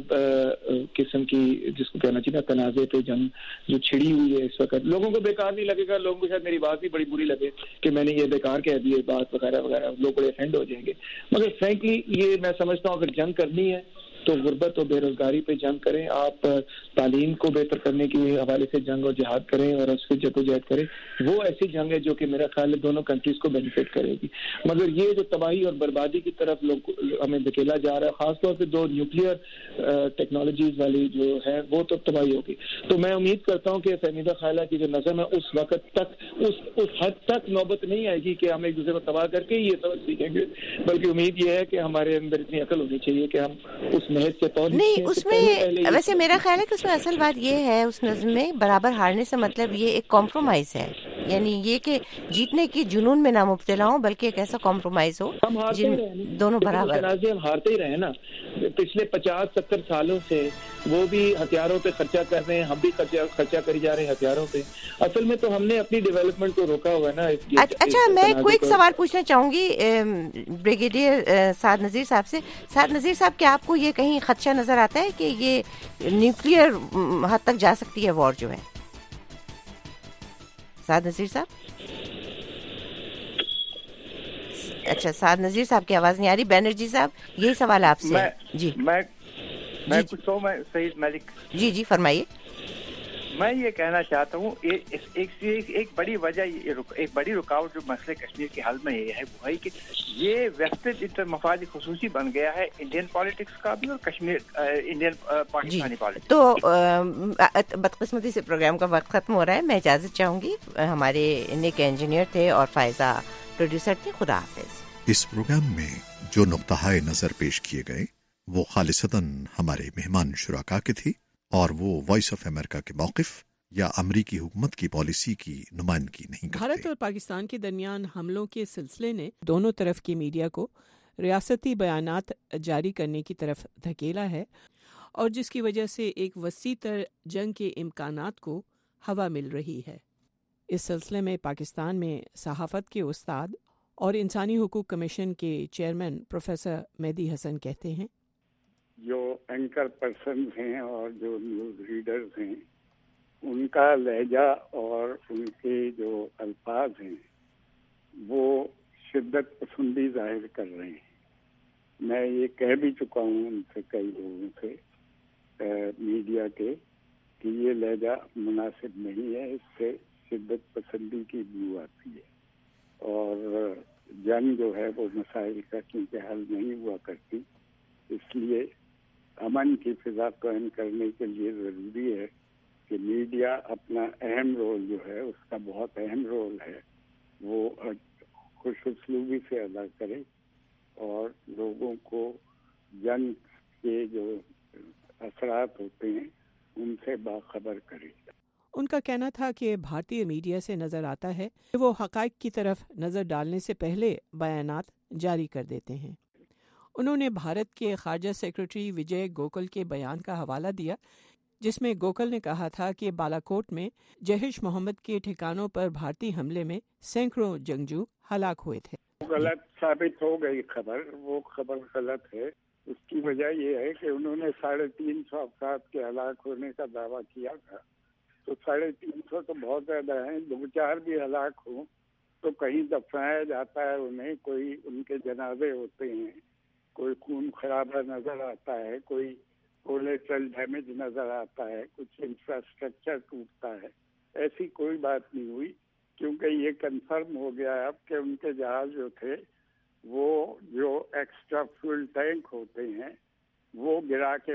قسم کی جس کو کہنا چاہیے نا تنازع پہ جنگ جو چھڑی ہوئی ہے اس وقت. لوگوں کو بیکار نہیں لگے گا، لوگوں کو شاید میری بات بھی بڑی بری لگے کہ میں نے یہ بیکار کہہ دی بات وغیرہ وغیرہ، لوگ بڑے افینڈ ہو جائیں گے. مگر فرینکلی یہ میں سمجھتا ہوں اگر جنگ کرنی ہے تو غربت اور بے روزگاری پہ جنگ کریں. آپ تعلیم کو بہتر کرنے کے حوالے سے جنگ اور جہاد کریں اور اس سے جدوجہد کریں. وہ ایسی جنگ ہے جو کہ میرا خیال ہے دونوں کنٹریز کو بینیفٹ کرے گی. مگر یہ جو تباہی اور بربادی کی طرف لوگ ہمیں دھکیلا جا رہا ہے، خاص طور پہ دو نیوکلیئر ٹیکنالوجیز والی جو ہے وہ تو تباہی ہوگی. تو میں امید کرتا ہوں کہ فہمیدہ خیالہ کی جو نظم ہے اس وقت تک اس حد تک نوبت نہیں آئے گی کہ ہم ایک دوسرے کو تباہ کر کے یہ سبق سیکھیں گے، بلکہ امید یہ ہے کہ ہمارے اندر اتنی عقل ہونی چاہیے کہ ہم اس نہیں. اس میں ویسے میرا خیال ہے کہ اس میں اصل بات یہ ہے اس نظم میں برابر ہارنے سے مطلب یہ ایک کمپرومائز ہے، یعنی یہ کہ جیتنے کی جنون میں نہ مبتلا ہوں بلکہ ایک ایسا کمپرومائز ہو جن دونوں برابر. ہم ہارتے ہی رہے نا پچھلے 50-70 سالوں سے، وہ بھی ہتھیاروں پہ خرچہ کر رہے ہیں، ہم بھی خرچہ کری جا رہے ہیں ہتھیاروں پہ. اصل میں تو ہم نے اپنی ڈیولپمنٹ کو روکا ہوا ہے نا. اچھا میں کوئی سوال پوچھنا چاہوں گی بریگیڈیئر سعد نذیر صاحب سے. سعد نذیر صاحب کیا آپ کو یہ کہیں خدشہ نظر آتا ہے کہ یہ نیوکلیئر حد تک جا سکتی ہے وار جو ہے؟ سعد نذیر صاحب، اچھا سعد نذیر صاحب کی آواز نہیں آ رہی. بینرجی صاحب یہی سوال آپ سے. جی میں کچھ تو میں سعید ملک جی فرمائیے. میں یہ کہنا چاہتا ہوں ایک بڑی وجہ، ایک بڑی رکاوٹ جو مسئلہ کشمیر کے حل میں یہ ہے وہ ہے کہ یہ ویسٹرن انٹر مفاد خصوصی بن گیا ہے انڈین پالیٹکس کا بھی اور کشمیر انڈین پاکستانی پالیٹکس. تو بدقسمتی سے پروگرام کا وقت ختم ہو رہا ہے. میں اجازت چاہوں گی. ہمارے نیک انجینئر تھے اور فائزہ پروڈیوسر تھے. خدا حافظ. اس پروگرام میں جو نقطہ نظر پیش کیے گئے وہ خالصتاً ہمارے مہمان شرکا کے تھی اور وہ وائس آف امریکہ کے موقف یا امریکی حکومت کی پالیسی کی نمائندگی نہیں کرتے۔ بھارت اور پاکستان کے درمیان حملوں کے سلسلے نے دونوں طرف کی میڈیا کو ریاستی بیانات جاری کرنے کی طرف دھکیلا ہے، اور جس کی وجہ سے ایک وسیع تر جنگ کے امکانات کو ہوا مل رہی ہے۔ اس سلسلے میں پاکستان میں صحافت کے استاد اور انسانی حقوق کمیشن کے چیئرمین پروفیسر مہدی حسن کہتے ہیں، جو اینکر پرسنز ہیں اور جو نیوز ریڈرز ہیں، ان کا لہجہ اور ان کے جو الفاظ ہیں وہ شدت پسندی ظاہر کر رہے ہیں۔ میں یہ کہہ بھی چکا ہوں ان سے، کئی لوگوں سے میڈیا کے، کہ یہ لہجہ مناسب نہیں ہے، اس سے شدت پسندی کی بو آتی ہے، اور جنگ جو ہے وہ مسائل کا کیونکہ حل نہیں ہوا کرتی، اس لیے امن کی فضا قائم کرنے کے لیے ضروری ہے کہ میڈیا اپنا اہم رول جو ہے، اس کا بہت اہم رول ہے، وہ خوش اسلوبی سے ادا کرے اور لوگوں کو جنگ کے جو اثرات ہوتے ہیں ان سے باخبر کرے۔ ان کا کہنا تھا کہ بھارتی میڈیا سے نظر آتا ہے کہ وہ حقائق کی طرف نظر ڈالنے سے پہلے بیانات جاری کر دیتے ہیں۔ انہوں نے بھارت کے خارجہ سیکرٹری وجے گوکل کے بیان کا حوالہ دیا، جس میں گوکل نے کہا تھا کہ بالاکوٹ میں جیش محمد کے ٹھکانوں پر بھارتی حملے میں سینکڑوں جنگجو ہلاک ہوئے تھے۔ غلط ثابت ہو گئی خبر، وہ خبر غلط ہے۔ اس کی وجہ یہ ہے کہ انہوں نے 350 افراد کے ہلاک ہونے کا دعویٰ کیا تھا، تو 350 تو بہت زیادہ ہیں، 2-4 بھی ہلاک ہوں تو کہیں دفنایا جاتا ہے انہیں، کوئی ان کے جنازے ہوتے ہیں، کوئی خون خرابہ نظر آتا ہے، کوئی کولیٹرل ڈیمیج نظر آتا ہے، کچھ انفراسٹرکچر ٹوٹتا ہے۔ ایسی کوئی بات نہیں ہوئی، کیونکہ یہ کنفرم ہو گیا اب کہ ان کے جہاز جو تھے وہ جو ایکسٹرا فیول ٹینک ہوتے ہیں وہ گرا کے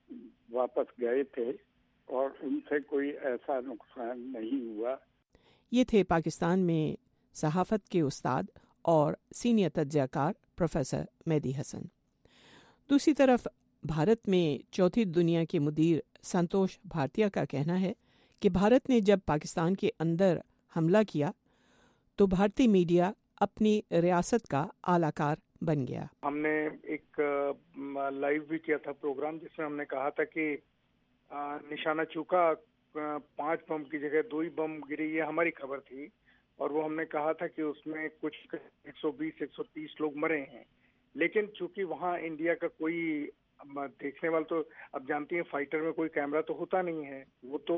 واپس گئے تھے اور ان سے کوئی ایسا نقصان نہیں ہوا۔ یہ تھے پاکستان میں صحافت کے استاد اور سینئر تجزیہ کار پروفیسر مہدی حسن۔ دوسری طرف بھارت میں چوتھی دنیا کے مدیر سنتوش بھارتیہ کا کہنا ہے کہ بھارت نے جب پاکستان کے اندر حملہ کیا تو بھارتی میڈیا اپنی ریاست کا اعلی کار بن گیا۔ ہم نے ایک لائیو بھی کیا تھا پروگرام، جس میں ہم نے کہا تھا کہ نشانہ چوکا 5 بم کی جگہ 2 ہی بم گری، یہ ہماری خبر تھی، اور وہ ہم نے کہا تھا کہ اس میں کچھ 120-130 لوگ مرے ہیں، لیکن چونکہ وہاں انڈیا کا کوئی دیکھنے والا، تو اب جانتی ہیں فائٹر میں کوئی کیمرہ تو ہوتا نہیں ہے، وہ تو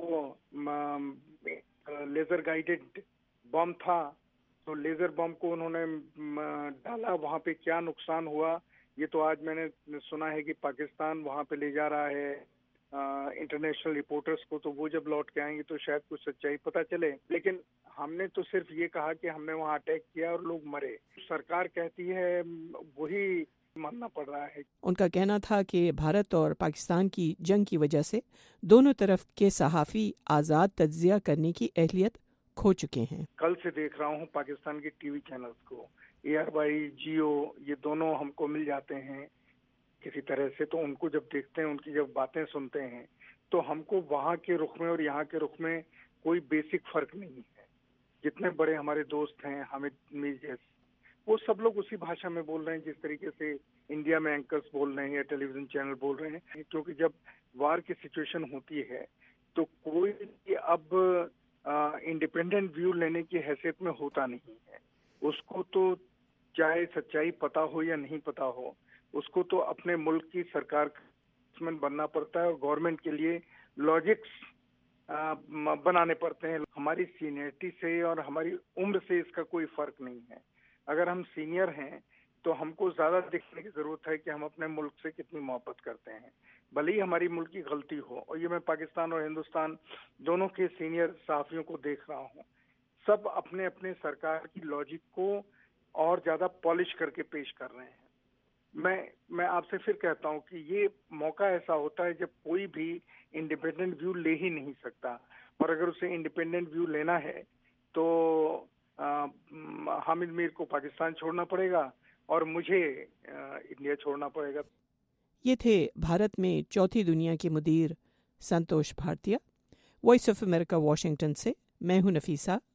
لیزر گائیڈڈ بم تھا، تو لیزر بم کو انہوں نے ڈالا، وہاں پہ کیا نقصان ہوا یہ تو آج میں نے سنا ہے کہ پاکستان وہاں پہ لے جا رہا ہے انٹرنیشنل رپورٹرز کو، تو وہ جب لوٹ کے آئیں گے تو شاید کچھ سچائی پتہ چلے، لیکن ہم نے تو صرف یہ کہا کہ ہم نے وہاں اٹیک کیا اور لوگ مرے، سرکار کہتی ہے وہی ماننا پڑ رہا ہے۔ ان کا کہنا تھا کہ بھارت اور پاکستان کی جنگ کی وجہ سے دونوں طرف کے صحافی آزاد تجزیہ کرنے کی اہلیت کھو چکے ہیں۔ کل سے دیکھ رہا ہوں پاکستان کے ٹی وی چینلز کو، ARY، جیو، یہ دونوں ہم کو مل جاتے ہیں کسی طرح سے، تو ان کو جب دیکھتے ہیں، ان کی جب باتیں سنتے ہیں، تو ہم کو وہاں کے رخ میں اور یہاں کے رخ میں کوئی بیسک فرق نہیں ہے۔ جتنے بڑے ہمارے دوست ہیں، حامد میر جیسے، وہ سب لوگ اسی بھاشا میں بول رہے ہیں جس طریقے سے انڈیا میں اینکرز بول رہے ہیں یا ٹیلی ویژن چینل بول رہے ہیں، کیونکہ جب وار کی سچویشن ہوتی ہے تو کوئی اب انڈیپینڈنٹ ویو لینے کی حیثیت میں ہوتا نہیں ہے، اس کو تو چاہے سچائی پتہ ہو یا نہیں پتہ ہو، اس کو تو اپنے ملک کی سرکار کا بننا پڑتا ہے اور گورنمنٹ کے لیے لاجکس بنانے پڑتے ہیں۔ ہماری سینئرٹی سے اور ہماری عمر سے اس کا کوئی فرق نہیں ہے۔ اگر ہم سینئر ہیں تو ہم کو زیادہ دیکھنے کی ضرورت ہے کہ ہم اپنے ملک سے کتنی محبت کرتے ہیں، بھلے ہی ہماری ملک کی غلطی ہو۔ اور یہ میں پاکستان اور ہندوستان دونوں کے سینئر صحافیوں کو دیکھ رہا ہوں، سب اپنے اپنے سرکار کی لاجک کو اور زیادہ پالش کر کے پیش کر رہے ہیں۔ میں آپ سے پھر کہتا ہوں کہ یہ موقع ایسا ہوتا ہے جب کوئی بھی انڈیپینڈنٹ ویو لے ہی نہیں سکتا، اور اگر اسے انڈیپینڈنٹ ویو لینا ہے تو حامد میر کو پاکستان چھوڑنا پڑے گا اور مجھے انڈیا چھوڑنا پڑے گا۔ یہ تھے بھارت میں چوتھی دنیا کے مدیر संतोष भारतीय। वॉइस ऑफ अमेरिका वाशिंगटन से मैं हूं नफीसा